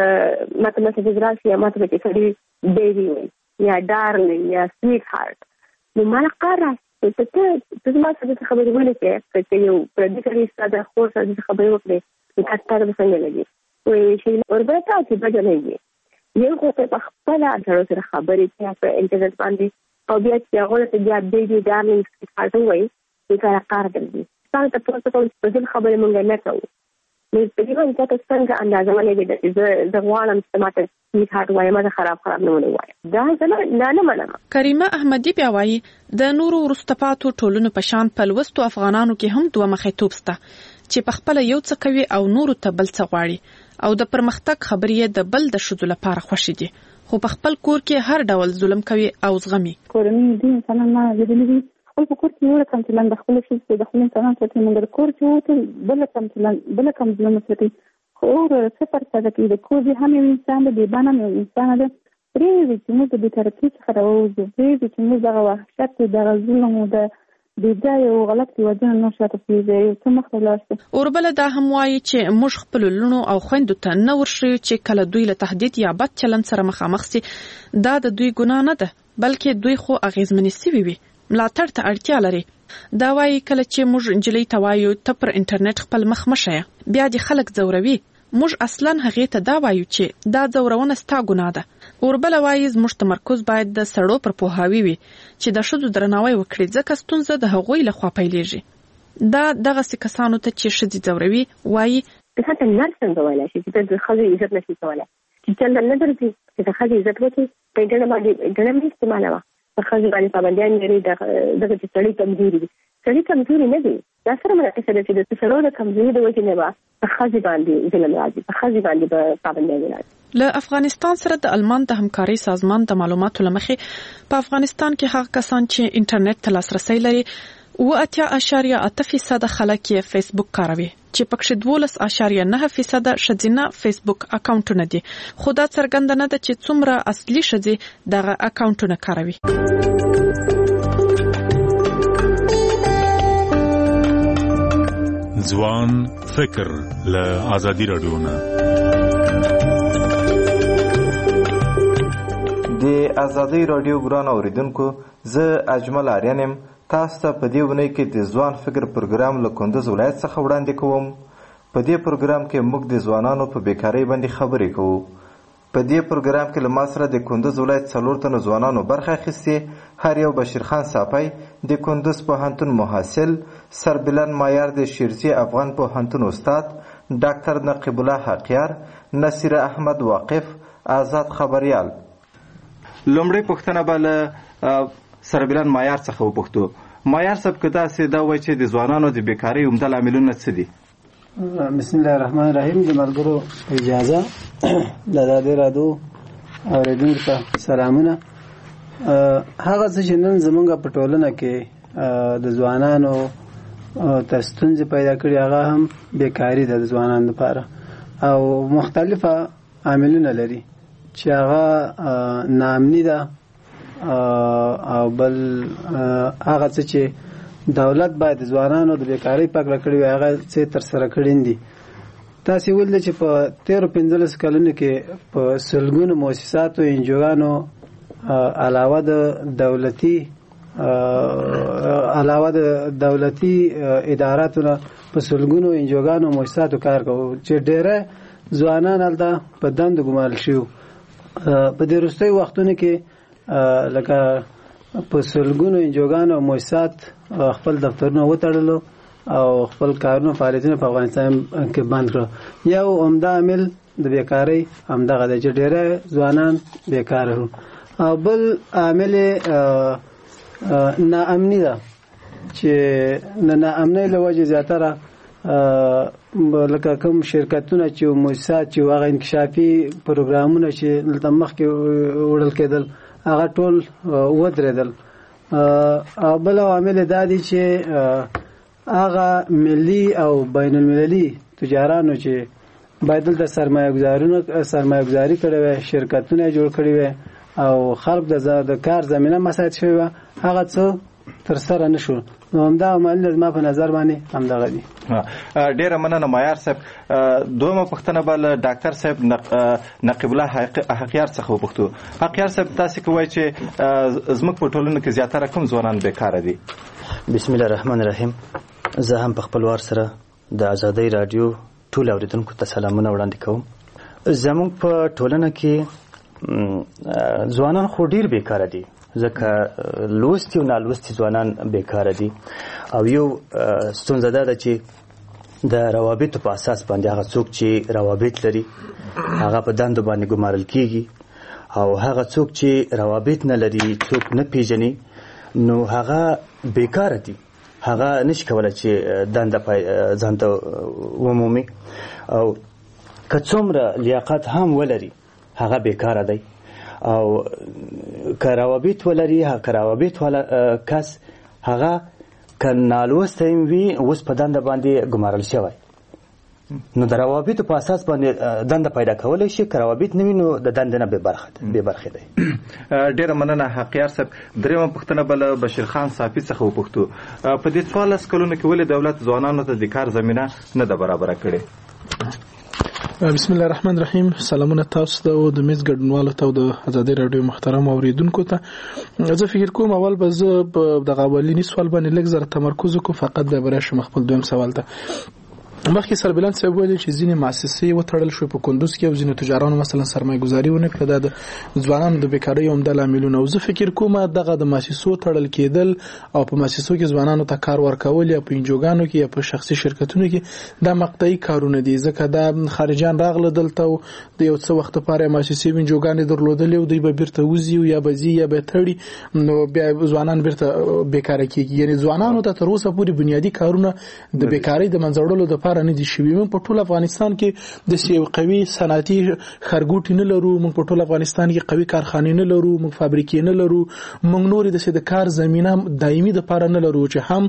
Speaker 21: ماته مسیج راشي یا ماته پکې سړي بیبي وایي یا ډارلینګ یا سویټ هارټ، نو ما کار راشي ته زما سره خبرې ولې کوې که یو پردي سړی ستا د خور سره خبرې وکړې نو تا ته به څنګه لګي وایي چې وربه تا چې بده نه وي یو خو په خپله سره سره خبرې کوي په انټرنټ باندې او بیا چې هغوی ته بیا بیبي ډارلینګ څه وایي چې کار کار ګرځي څنګه ته پوه کول په دې خبرې مونږ نه کوو نو په دې باندې تاسو څنګه اندازه ولګي چې زه غواړم چې ماته هیڅ هات وایم ما خراب نه ونی دا نه منم.
Speaker 20: کریمه احمدی بیا وایي د نورو وروسته پاتو ټولنو په شان په لوستو افغانانو کې هم دوه مخیتوب شته چې په خپل یو څه کوي او نورو ته بل څه غواړي او د پرمختګ خبرې د بل د شذو لپاره خوشي دي خو په خپل کور کې هر ډول ظلم کوي او زغمي.
Speaker 22: کورنۍ دي انسانان ما لیدلي دي خپل په کور کې یو رقم چلند د خپل شي د خپل انسانان سره موږ د کور چې وته بل کم ظلم کوي خو صفر څه کوي د کور دي هم انسان دی باندې یو انسان دی پرې چې موږ د ترکیب څخه راوځو پرې چې موږ دغه وحشت د ظلم او د دا یو غلط وجه نه شاته پیږي څه مخالفت
Speaker 20: اوربل دا هم وایي چې موږ خپل لونو او خويندو ته نه ورشي چې کله دوی له تهدید یا بد چلند سره مخامخ سي دا د دوی ګناه نه ده بلکې دوی خو اغیزمنې سوي وي ملاتړ ته اړتیا لري. دا وایي کله چې موږ انجلۍ ته وایو ته پر انټرنیټ خپل مخ مشه بیا د خلک زوروي موږ اصلا هغه ته دا وایو چې دا زورونه ستا ګناه ده. اوربل وایي موږ تمرکز باید د سړو پر پوهاوی وي چې د شذو درناوی وکړي ځکه ستونزه د هغوی له خوا پیلېږي. دا دغه کسانو ته چې شذې زوروي وایي
Speaker 21: حتی نر څنګه وایي چې د خځې عزت نشي کولای چې څنګه نه درځي چې د خځې عزت وکړي په ډېر باندې ډېر استعمالوه په خځې باندې پابندیان لري دغه چې سړی کمزوري دي سړی کمزوري نه دي دا سره مرکه ده چې د سړو د کمزوري د وجې نه په خځې باندې ظلم راځي په خځې باندې په پابندیان راځي.
Speaker 20: له افغانستان سره د آلمان د همکاري سازمان د معلوماتو لمخې په افغانستان کې هغه کسان چې انټرنیټ ته لاسرسي لري 8.8% خلک یې فیسبوک کاروي چې پکې 12.9% شذینه فیسبوک اکاونټونه دي خو دا څرګنده نه ده چې څومره اصلي شذې دغه اکاونټونه کاروي.
Speaker 4: ځوان فکر له ازادي رادیو نه
Speaker 5: د ازادي رادیو ګران اوریدونکو زه اجمل آریانم تاسو ته په دې ونې کې د ځوان فکر پروګرام له کندوز ولایت څخه وړاندې کوم. په دې پروګرام کې موږ د ځوانانو په بیکاری باندې خبرې کوو. په دې پروګرام کې له ما سره د کندوز ولایت 4 تنو ځوانانو برخه اخیستې. هر یو بشیر خان صافی د کندوز پوهنتون محصل، سربلند مایار د شیرزی افغان پوهنتون استاد، ډاکټر نقیب الله حقیار، نصیر احمد واقف، آزاد خبریال. لومړی پوښتنه به له سربلند مایار څخه وپوښتو. مایار صاحب که تاسې دا وایي چې د ځوانانو د بیکارۍ عمده لاملونه څه دي؟
Speaker 23: بسم الله الرحمن الرحیم. د ملګرو اجازه د ازادي رادیو اوریدونکو ته سلامونه. هغه څه چې نن زموږ په ټولنه کې د ځوانانو ته ستونزې پیدا کړي هغه هم بیکاري ده د ځوانانو لپاره او مختلفه عاملونه لري چې هغه ناامني ده او بل هغه څه چې دولت باید ځوانانو د بیکاری پکړه کړی وي هغه څه تر سره کړی دي. تاسو ولې چې په 13-15 کلونو کې په سلګونو مؤسساتو انجوګانو علاوه د دولتي اداراتو په سلګونو انجوګانو مؤسساتو کار کوي چې ډېره ځوانان هلته په دند ګمارل شو. په دې وروستي وختونو کې لکه په سلګونو انجوګانو مؤسسات خپل دفترونه وتړلو او خپل کارونه فعالیتونه په افغانستان کې بند کړو. یو عمده عامل د بیکاری همدغه دی چې ډېره ځوانان بیکاره وو. او بل عامل ناامني ده چې د ناامنۍ له وجې زیاتره لکه کوم شرکتونه چې مؤسسات چې هغه انکشافي پروګرامونه چې دلته مخکې وړل کېدل هغه ټول ودرېدل. او بل عامل دا دی چې هغه ملي او بین المللي تجارانو چې باید دلته سرمایه‌ګذاري کړې وي، شرکتونه جوړ کړي وي او خلک د کار زمینه مساعد شوی وي، هغه څه تر سره نشو. نو همدا عمل زما په نظر باندې همدغه دي.
Speaker 5: ډیره مننه معیار صاحب. دویمه پوښتنه به ډاکټر صاحب نقیب الله حقیار څخه وپوښتو. حقیار صاحب تاسو کوی چې زموږ په ټولنه کې زیاتره کوم ځوانان بیکاره دي؟
Speaker 7: بسم الله الرحمن الرحیم. زه هم په خپل وار سره د آزادۍ رادیو ټول اوریدونکو ته سلامونه وړاندې کوم. زموږ په ټولنه کې ځوانان خو ډیر بیکاره دي، ځکه لوستي او نالوستي ځوانان بیکاره دي. او یو ستونزه ده چې د روابطو په اساس باندې هغه څوک چې روابط لري هغه په دندو باندې ګمارل کیږي، او هغه څوک چې روابط نه لري، څوک نه پیژني، نو هغه بیکاره دي. هغه نشي کولای چې دنده ځان ته ومومي، او که څومره لیاقت هم ولري هغه بیکاره دی. او که روابط ولري، که روابط کس هغه که نالوستی وي اوس په دنده باندې ګمارل شوی، نو د روابطو په اساس باندې دنده پیدا کولی شي. که روابط نه وي نو د دندې نه بې برخې دی.
Speaker 5: ډیره مننه حقیار صاحب. دریمه پوښتنه به له بشیر خان صافي څخه وپوښتو. په دې 14 کلونو کې ولې دولت ځوانانو ته د کار زمینه نه ده برابره کړې؟
Speaker 8: بسم الله الرحمن الرحیم. سلامونه تاسو ته او د میز ګډونوالو ته او د آزادۍ رادیو محترم اوریدونکو ته. زه فکر کوم اول به زه د اولینی سوال باندې لږ زره تمرکز وکړم، فقط د براشم خپل دویم سوال ته. مخکې سربلند صاحب ویلي چې ځینې مؤسسې وتړل شوې په کندوز کې، او ځینې تجارانو مثلا سرمایه ګزاري ونه کړه. دا د ځوانانو د بیکارۍ عمده لاملونه. او زه فکر کوم دغه د مؤسسو تړل کېدل او په مؤسسو کې ځوانانو ته کار ورکول یا په انجوګانو کې یا په شخصي شرکتونو کې دا مقطعي کارونه دي، ځکه دا خارجان راغله دلته او د یو څه وخت لپاره مؤسسې انجوګانې درلودلې او دوی به بیرته وځي یا به ځي یا به تړي، نو بیا ځوانان بیرته بیکاره کېږي. یعنی ځوانانو ته تر اوسه پورې بنیادي کارونه د بیکارۍ د منځوړلو لپاره نه دي شوي. موږ په ټول افغانستان کې د یو قوي صنعتي خرګوټي نه لرو، موږ په ټول افغانستان کې قوي کارخانې نه لرو، موږ فابریکې نه لرو، موږ نور د کار زمينه دایمي د لپاره نه لرو چې هم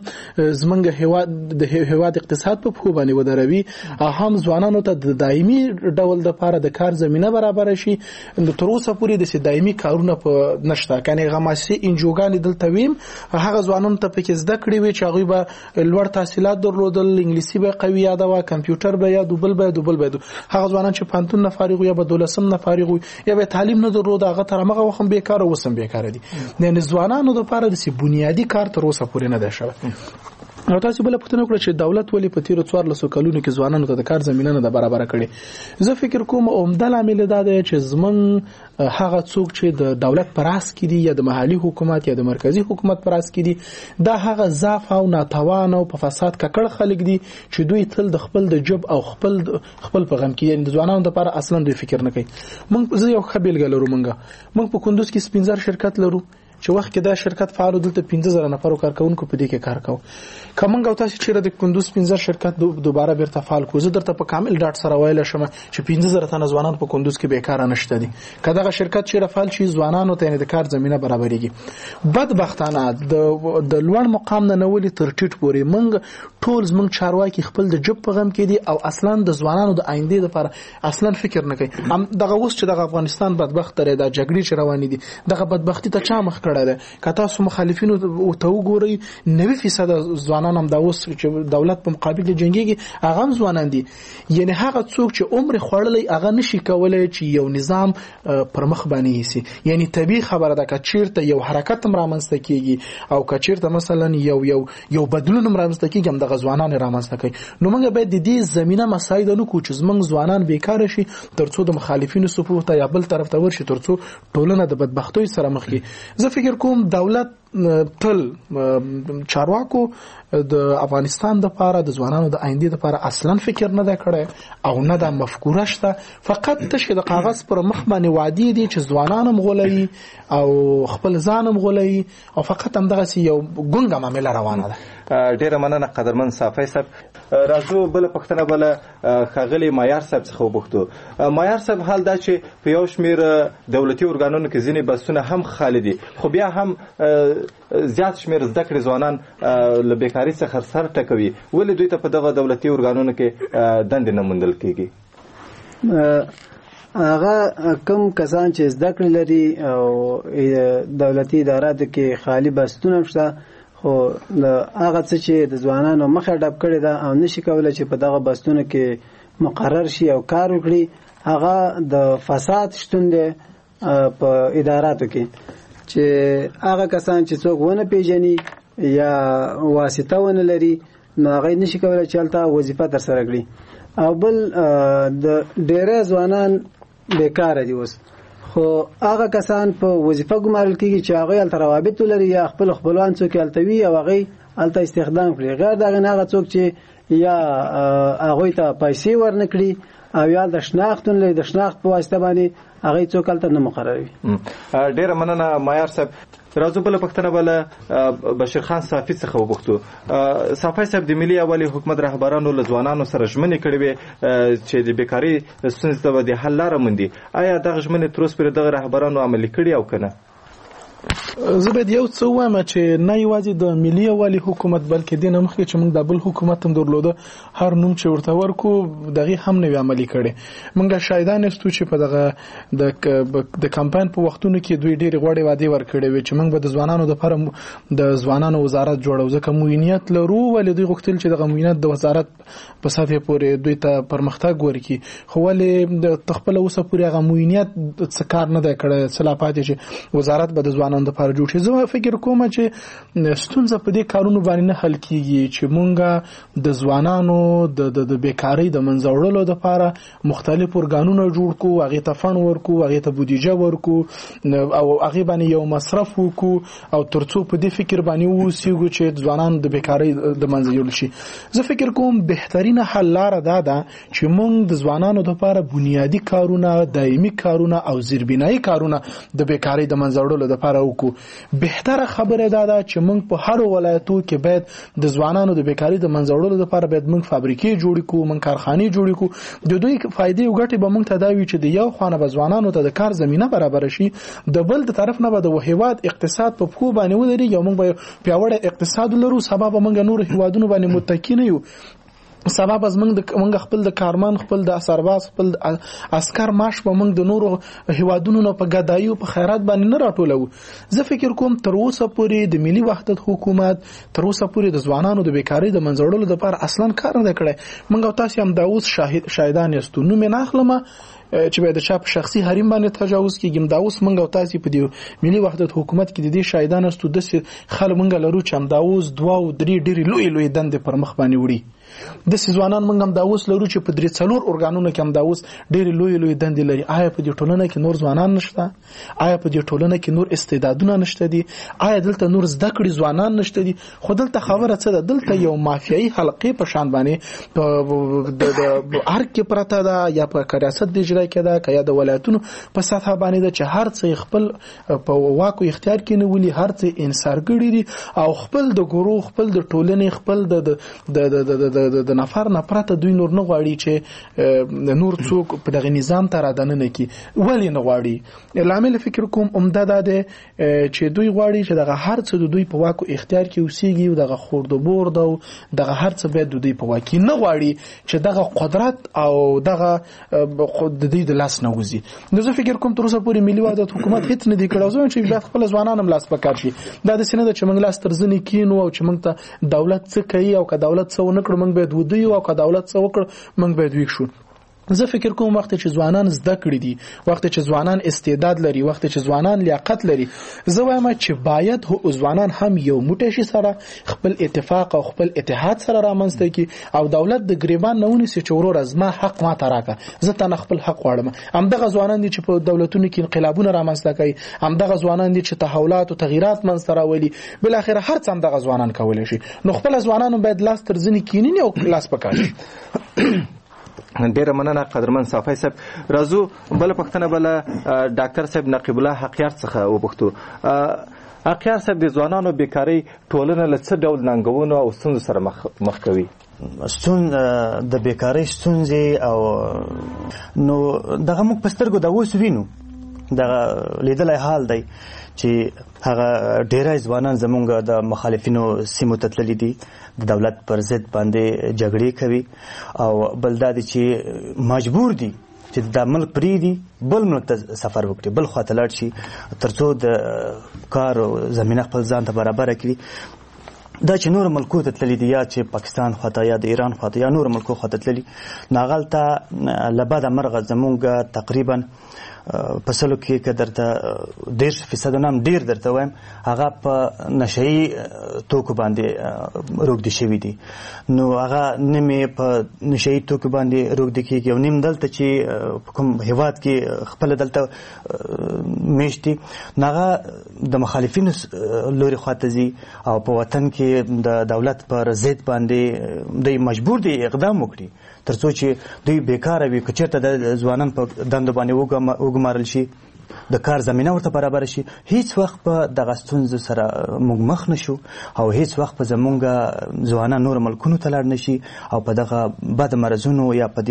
Speaker 8: زمونږ هیواد اقتصاد په خو باندې ودروي، او هم ځوانانو ته د دایمي ډول د لپاره د کار زمينه برابر شي. تر اوسه پورې د دایمي کارونه په نشته. کنه غماسي انجوګان دلته ویم، هغه ځوانانو ته پکې زده کړې وي چې هغه به لوړ تحصیلات درلودل، انګلیسي به قوي یاده و، کمپیوټر به یا دوبل به هغه ځوانان چې پانتون نه فارغ یا به دولسم نه فارغ یا به تعلیم نه درلود، هغه تر هغه وخت بیکاره وسم بیکاره دي. نه ځوانانو د لپاره د بنیادی کار تر اوسه پورې نه ده شوی. نو تاسو بل پوښتنه وکړه چې دولت ولې په تیر 14 کلونو کې ځوانانو ته د کار زمينه نه برابر کړي. زه فکر کوم عمده عامل دا دی چې زمون هغه څوک چې د دولت پر اس کې دي یا د محلي حکومت یا د مرکزی حکومت پر اس کې دي، دا هغه ضعف او ناتوان او په فساد ککړ خلک دي چې دوی تل د خپل د جب او خپل په غم کې، یعنی د ځوانانو لپاره اصلا دوی فکر نه کوي. موږ زه یو خبيل ګلرو موږ په کندوز کې سپینزر شرکت لرو چې وخت کې دا شرکت فعال دلته 15000 نفر کارکونکو په دې کې کار کوي. کومنګ او تاسو چې د کندوز 15000 شرکت دوباره بیرته فعال کو، زه درته په کامل ډاټ سره وایل شم چې 15000 تنه ځوانان په کندوز کې بیکاره نشته دي. کله شرکت چې فعال شي ځوانانو ته د کار زمينه برابرېږي. بدبختانه د لوړ مقام نه نولي تر ټیټ پورې موږ ټول زموږ چارواکي خپل د جب په غم کې دي او اصلا د ځوانانو د آینده لپاره اصلا فکر نه کوي. دغه اوس چې د افغانستان بدبخت لري د جګړې چې روانې دي، دغه بدبختی ته چا مخ کړه ده؟ که تاسو مخالفینو ته وګورئ 90% ځوانان هم د اوس چې دولت په مقابل کې جنگيږي هغه ځوانان دي. یعنی هغه څوک چې عمر خوړلې هغه نشي کولای چې یو نظام پر مخ باندې یسي. یعنی طبيعي خبره ده که چیرته یو حرکت رامنځته کیږي او که چیرته مثلا یو بدلون رامنځته کیږي هم د ځوانان رامنځته کوي. نو موږ باید د دې زمينه مساعده نو کو چې زمونږ ځوانان بیکاره شي ترڅو د مخالفینو صفوف ته یا بل طرف ته ورشي ترڅو ټولنه د بدبختۍ سره مخ کی. زه فکر کوم دولت تل چارواکو د افغانستان د لپاره د ځوانانو د آینده لپاره اصلا فکر نه دا کړی او نه دا مفکوره شته، فقط تشه د کاغذ پر مخ باندې وعده دي چې ځوانانم غولي او خپل ځانم غولي او فقط هم دغه یو ګونګه معاملې روانه ده.
Speaker 5: ډیره مننه قدرمن صافی صاحب. راځو بل پښتنه بل خغلی معیار صاحب څخه وبښتو. معیار صاحب حال دا چې په یو شمیر دولتي ارګانونو کې ځینې بسونه هم خالی دي، خو بیا هم زیات شمیر زده کړې ځوانان له بیکارۍ څخه سر ټکوي. ولې دوی ته په دغه دولتي ارګانونو کې دندې نه موندل کېږي؟
Speaker 23: هغه کم کسان چې زده کړې لري او دولتي اداراتو کې خالی بستونه شته، خو هغه څه چې د ځوانانو مخه ډب کړی ده او نشي کولای چې په دغه بستونه کې مقرر شي او کار وکړي هغه د فساد شتون دی په اداراتو کې چې هغه کسان چې څوک ونه پیژني یا واسطه ونه لري نو هغه نشي کولای چې هلته وظیفه ترسره کړي او بل د ډېری ځوانان بیکاره دي اوس خو هغه کسان په وظیفه ګمارل کېږي چې هغوی هلته روابط ولري یا خپل خپلوان څوک هلته وي او هغوی هلته استخدام کړي غیر د هغې نه هغه څوک چې یا هغوی ته پیسې ورنه کړي او یا د شناخت لري د شناخت په واسطه باندې هغوی څوک هلته نه مقرروي.
Speaker 5: ډېره مننه مایار صاحب. راځو بله پوښتنه بله بشیر خان صافي څخه وپوښتو. صافي صاحب د ملي یووالي حکومت رهبرانو له ځوانانو سره ژمنې کړې وې چې د بیکارۍ ستونزې ته به د حل لاره موندي. آیا دغه ژمنې تر اوسه پورې دغه رهبرانو عملي کړي او که نه؟
Speaker 8: زه باید یو څه ووایم چې نه یوازې د ملي یووالي حکومت بلکې دې نه مخکې چې موږ د بل حکومت هم درلوده هر نوم چې ورته ورکو دغې هم نه وي عملي کړی. موږ شاهدان یاستو چې په دغه د کمپاین په وختونو کې دوی ډېرې غوړې وعدې ورکړې وې چې موږ به د ځوانانو دپاره د ځوانانو وزارت جوړو ځکه موینیت لرو ولې دوی غوښتل چې دغه موینیت د وزارت په سطحې پورې دوی ته پرمختګ ورکړي خو ولې خپله اوسه پورې هغه موینیت څه کار نه دی کړی څه لا پاتې چې وزارت به د ځوانانو دپاره جوړ شي. زه فکر کوم چې ستونزه په دې کارونو باندې نه حل کیږي چې مونږ د ځوانانو د بیکارۍ د منځه وړلو دپاره مختلف ارګانونه جوړ کړو هغې ته فنډ ورکړو هغې ته بودیجه ورکړو او هغې باندې یو مصرف وکړو او تر څو په دې فکر باندې واوسېږو چې ځوانان د بیکارۍ د منځه یوړل شي. زه فکر کوم بهترینه حل لاره دا ده چې مونږ د ځوانانو دپاره بنیادي کارونه دایمي کارونه او زیربنایي کارونه د بیکارۍ د منځه وړلو دپاره وکړو. بهتره خبره ده چې موږ په هر ولایتو کې باید د ځوانانو د بیکارۍ د منځه وړلو لپاره باید موږ فابریکې جوړې کړو موږ کارخانې جوړې کړو د دوی فایدې او ګټې به موږ ته دا وي چې د یو خوا نه به ځوانانو ته د کار زمینه برابره شي د بل د طرف نه به د هېواد اقتصاد په پښو باندې ودرېږي او موږ به پیاوړی اقتصاد ولرو سبا به موږ نورو هېوادونو باندې متکي نه یو سبا به موږ خپل د کارمن خپل د سرباز خپل عسکر معاش به موږ د نورو هېوادونو نه په ګدایي او په خیرات باندې نه راټولوو. زه فکر کوم تر اوسه پورې د ملي وحدت حکومت تر اوسه پورې د ځوانانو د بیکارۍ د منځه وړلو دپاره اصلا کار نه دی کړی. موږ او تاسې هم دا اوس شاهدان یاستو. نوم یې نه اخلمه چې باید د چا په شخصي حریم باندې تجاوز کېږي. دا اوس موږ او تاسې په دې ملي وحدت حکومت کې د دې شاهدان یاستو داسې خلک موږ لرو چې همدا اوس 2 او 3 ډېرې لویې دندې پر مخ باندې وړي. داسې ځوانان موږ هم دا اوس لرو چې په 3-4 ارګانونو کې هم دا اوس ډېرې لویې دندې لري. آیا په دې ټولنه کې نور ځوانان نشته؟ آیا په دې ټولنه کې نور استعدادونه نشته دي؟ آیا دلته نور زده کړي ځوانان نشته دي؟ خو دلته خبره څه ده دلته یو مافیایي حلقې په شان باندې د ارګ کې پرته ده یا په ریاست د اجرا کې ده که یا د ولایتونو په سطحه باندې ده چې هر څه خپل په واک او اختیار کې نیولي هر څه انحصارګړي دي او خپل د ګروه خپل د ټولنې خپل د نفر نه پرته دوی نور نه غواړي چې نور څوک په دغه نظام ته رادننه کړي. ولې نه غواړي؟ لامل فکر کوم عمده دا دی چې دوی غواړي چې دغه هر څه د دوی په واک او اختیار کې اوسېږي او دغه خورد و برد او دغه هر څه باید د دوی په واک کې نه غواړي چې دغه قدرت او دغه د دوی د لاس نه وځي. نو زه فکر کوم تر اوسه پورې ملي وحدت حکومت هیڅ نه دی کړی چې باید خپل ځوانان هم لاس په کار شي. دا داسې نه ده چې موږ لاس تر زنې کینو او چې موږ ته دولت څه کوي او که دولت څه ونه کړو موږ باید ودیو او که دولت څه وکړ موږ باید ویښ شو. زه فکر کوم وخت چې ځوانان زده کړي دي وخت چې ځوانان استعداد لري وخت چې ځوانان لیاقت لري زه وایم چې باید ځوانان هم یو موټی شي سره خپل اتفاق او خپل اتحاد سره رامنځته کړي او دولت د ګریبان نه ونیسي چې وروره زما حق ماته راکړه زه تا خپل حق غواړم. همدغه ځوانان دي چې په دولتونو کې انقلابونه رامنځته کوي همدغه ځوانان دي چې تحولات او تغییرات منځته راولي بل اخر هر څه همدغه ځوانان کولی شي. نو خپل ځوانان باید لاس تر زنې کینی او لاس پکار شي.
Speaker 5: ډیره مننه قدرمن صافی صاحب. راځو بل پښتنه بل ډاکټر صاحب نقیب الله حقیار څخه وپوښتو. حقیار صاحب د ځوانانو بیکاری ټولنه له څه ډول ننګونو او ستونزو سره مخ کوي؟
Speaker 7: د بیکاری ستونزې او نو دغه موږ په سترګو د اوس وینو دغه لیدلی حال دی چې هغه ډیری ځوانان زمونږ د مخالفینو سیمو ته تللي دي د دولت پر ضد باندې جګړې کوي او بل دا دی چې مجبور دي چې د ملک پرېږدي بل ملک ته سفر وکړي بل خوا ته لاړ شي تر څو د کار زمینه خپل ځان ته برابره کړي. دا چې نور ملکو ته تللی دي یا چې پاکستان خواته یا د ایران خواته یا نور ملکو خواته تللی ناغلته لبده مرغه زمونږ تقریبا په سلو کې که درته 10% نام ډیر درته وایم هغه په نشهیي توکو باندې روږدي شوي دي نو هغه نیمې په نشهیي توکو باندې روږدي کېږي او نیم دلته چې په کوم هیواد کې خپله دلته میشت دي نو هغه د مخالفینو لوري خواته ځي او په وطن کې د دولت پر ضد باندې دوی مجبور دي اقدام وکړي تر څو چې دوی بیکاره وي که چېرته د ځوانان په دندو باندې وګمارل شي د کار زمینه ورته برابر شي هیڅ وخت په دغه ستونزو سره موږ مخ نشو او هیڅ وخت په زمونږ ځوانان نور ملکونو ته لاړ نشي او په دغه بد مرضونو یا په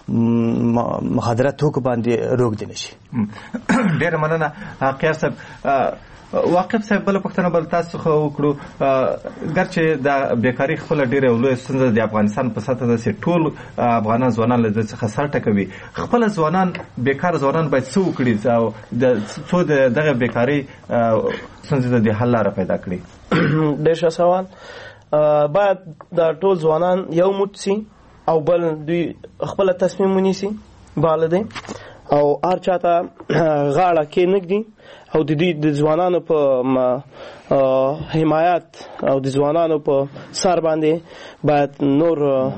Speaker 7: دې مخدره توکو باندې روږدي نشي.
Speaker 5: ډېره مننه قیاس صاحب. واقف صاحب بله پوښتنه بل تاسو څخه وکړو ګرچې د بیکاري خپله ډېره لویه ستونزه د افغانستان په سطحه ده چې ټول افغانان ځوانان له دې څخه سر ټکوي خپله ځوانان بیکاره ځوانان باید څه وکړي او څو د دغه بیکاري ستونزې ته د حل لاره پیدا کړي؟
Speaker 6: ډېر ښه سوال. باید د ټول ځوانان یو موټ سي او بل دوی خپله تصمیم ونیسي باله دی او هر چاته غاړه کېنږدي او د دې د ځوانانو په حمایت او د ځوانانو په سر باندې باید نور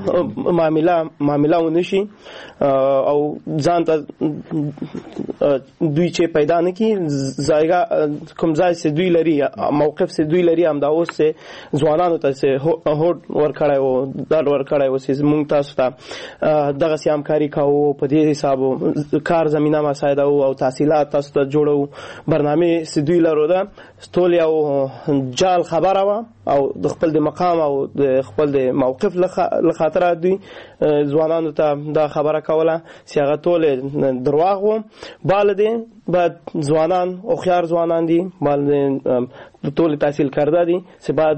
Speaker 6: معامله ونشي او ځان ته دوی چې پیدا نه کړي کوم ځای چې دوی لري موقف چې دوی لري همدا اوس چې ځوانانو ته چې هوډ ورکړی و ډاډ ورکړی و چې موږ تاسو ته دغسې همکاري کوو په دې حساب کار زمینه مساعده او تحصیلات تاسو ته جوړو برنامه چې دوی لرو ده ټول یو جال خبره وه او د خپل د مقام او د خپل د موقف له خاطره دوی ځوانانو ته دا خبره کوله چې هغه ټول درواغ و. باله دی باید ځوانان هوښیار ځوانان دي باید ټول تحصیل کرده دي چې باید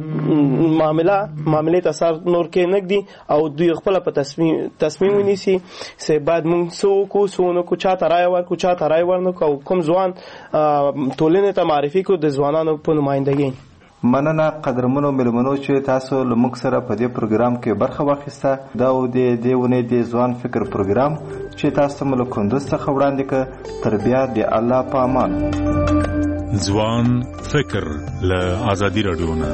Speaker 6: معاملې ته سر نور کېنږدي او دوی خپله په تصمیم ونیسي چې باید موږ څه وکړو څه ونه کړو چاته رایه ورکړو چاته رایه ورنکړو او کوم ځوان ټولنې ته معرفي کړو د ځوانانو په نمایندګۍ.
Speaker 5: مننه قدرمنو مېلمنو چې تاسو له موږ سره په دې پروګرام کې برخه واخیسته. دا و د دې اونۍ د ځوان فکر پروګرام چې تاسو ته مو له کندوز څخه وړاندې کړ. تر بیا د الله په امان.
Speaker 4: ځوان فکر له ازادي راډیو نه.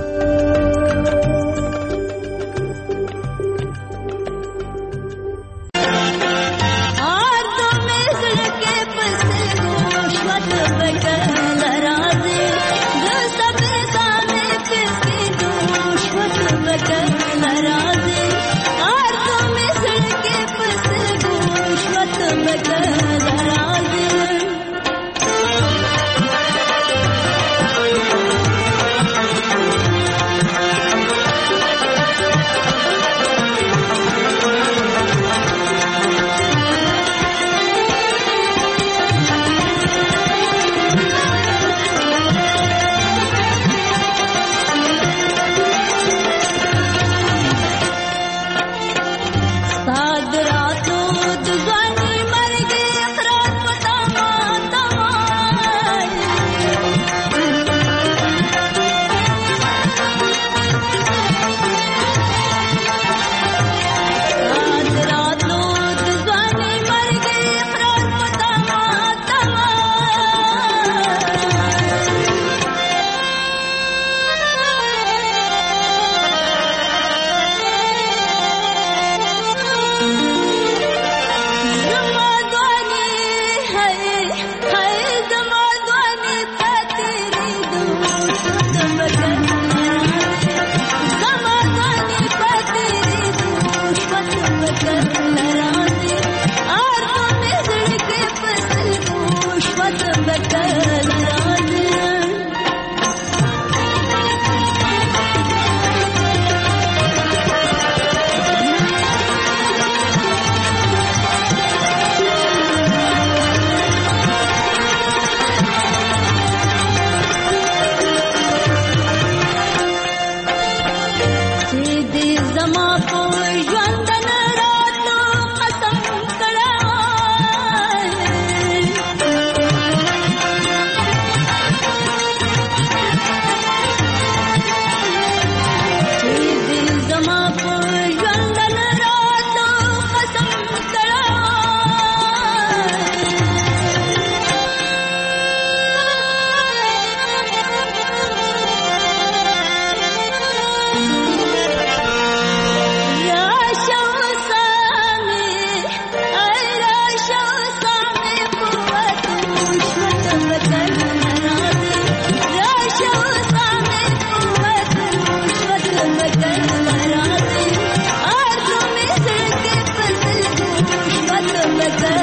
Speaker 10: لکه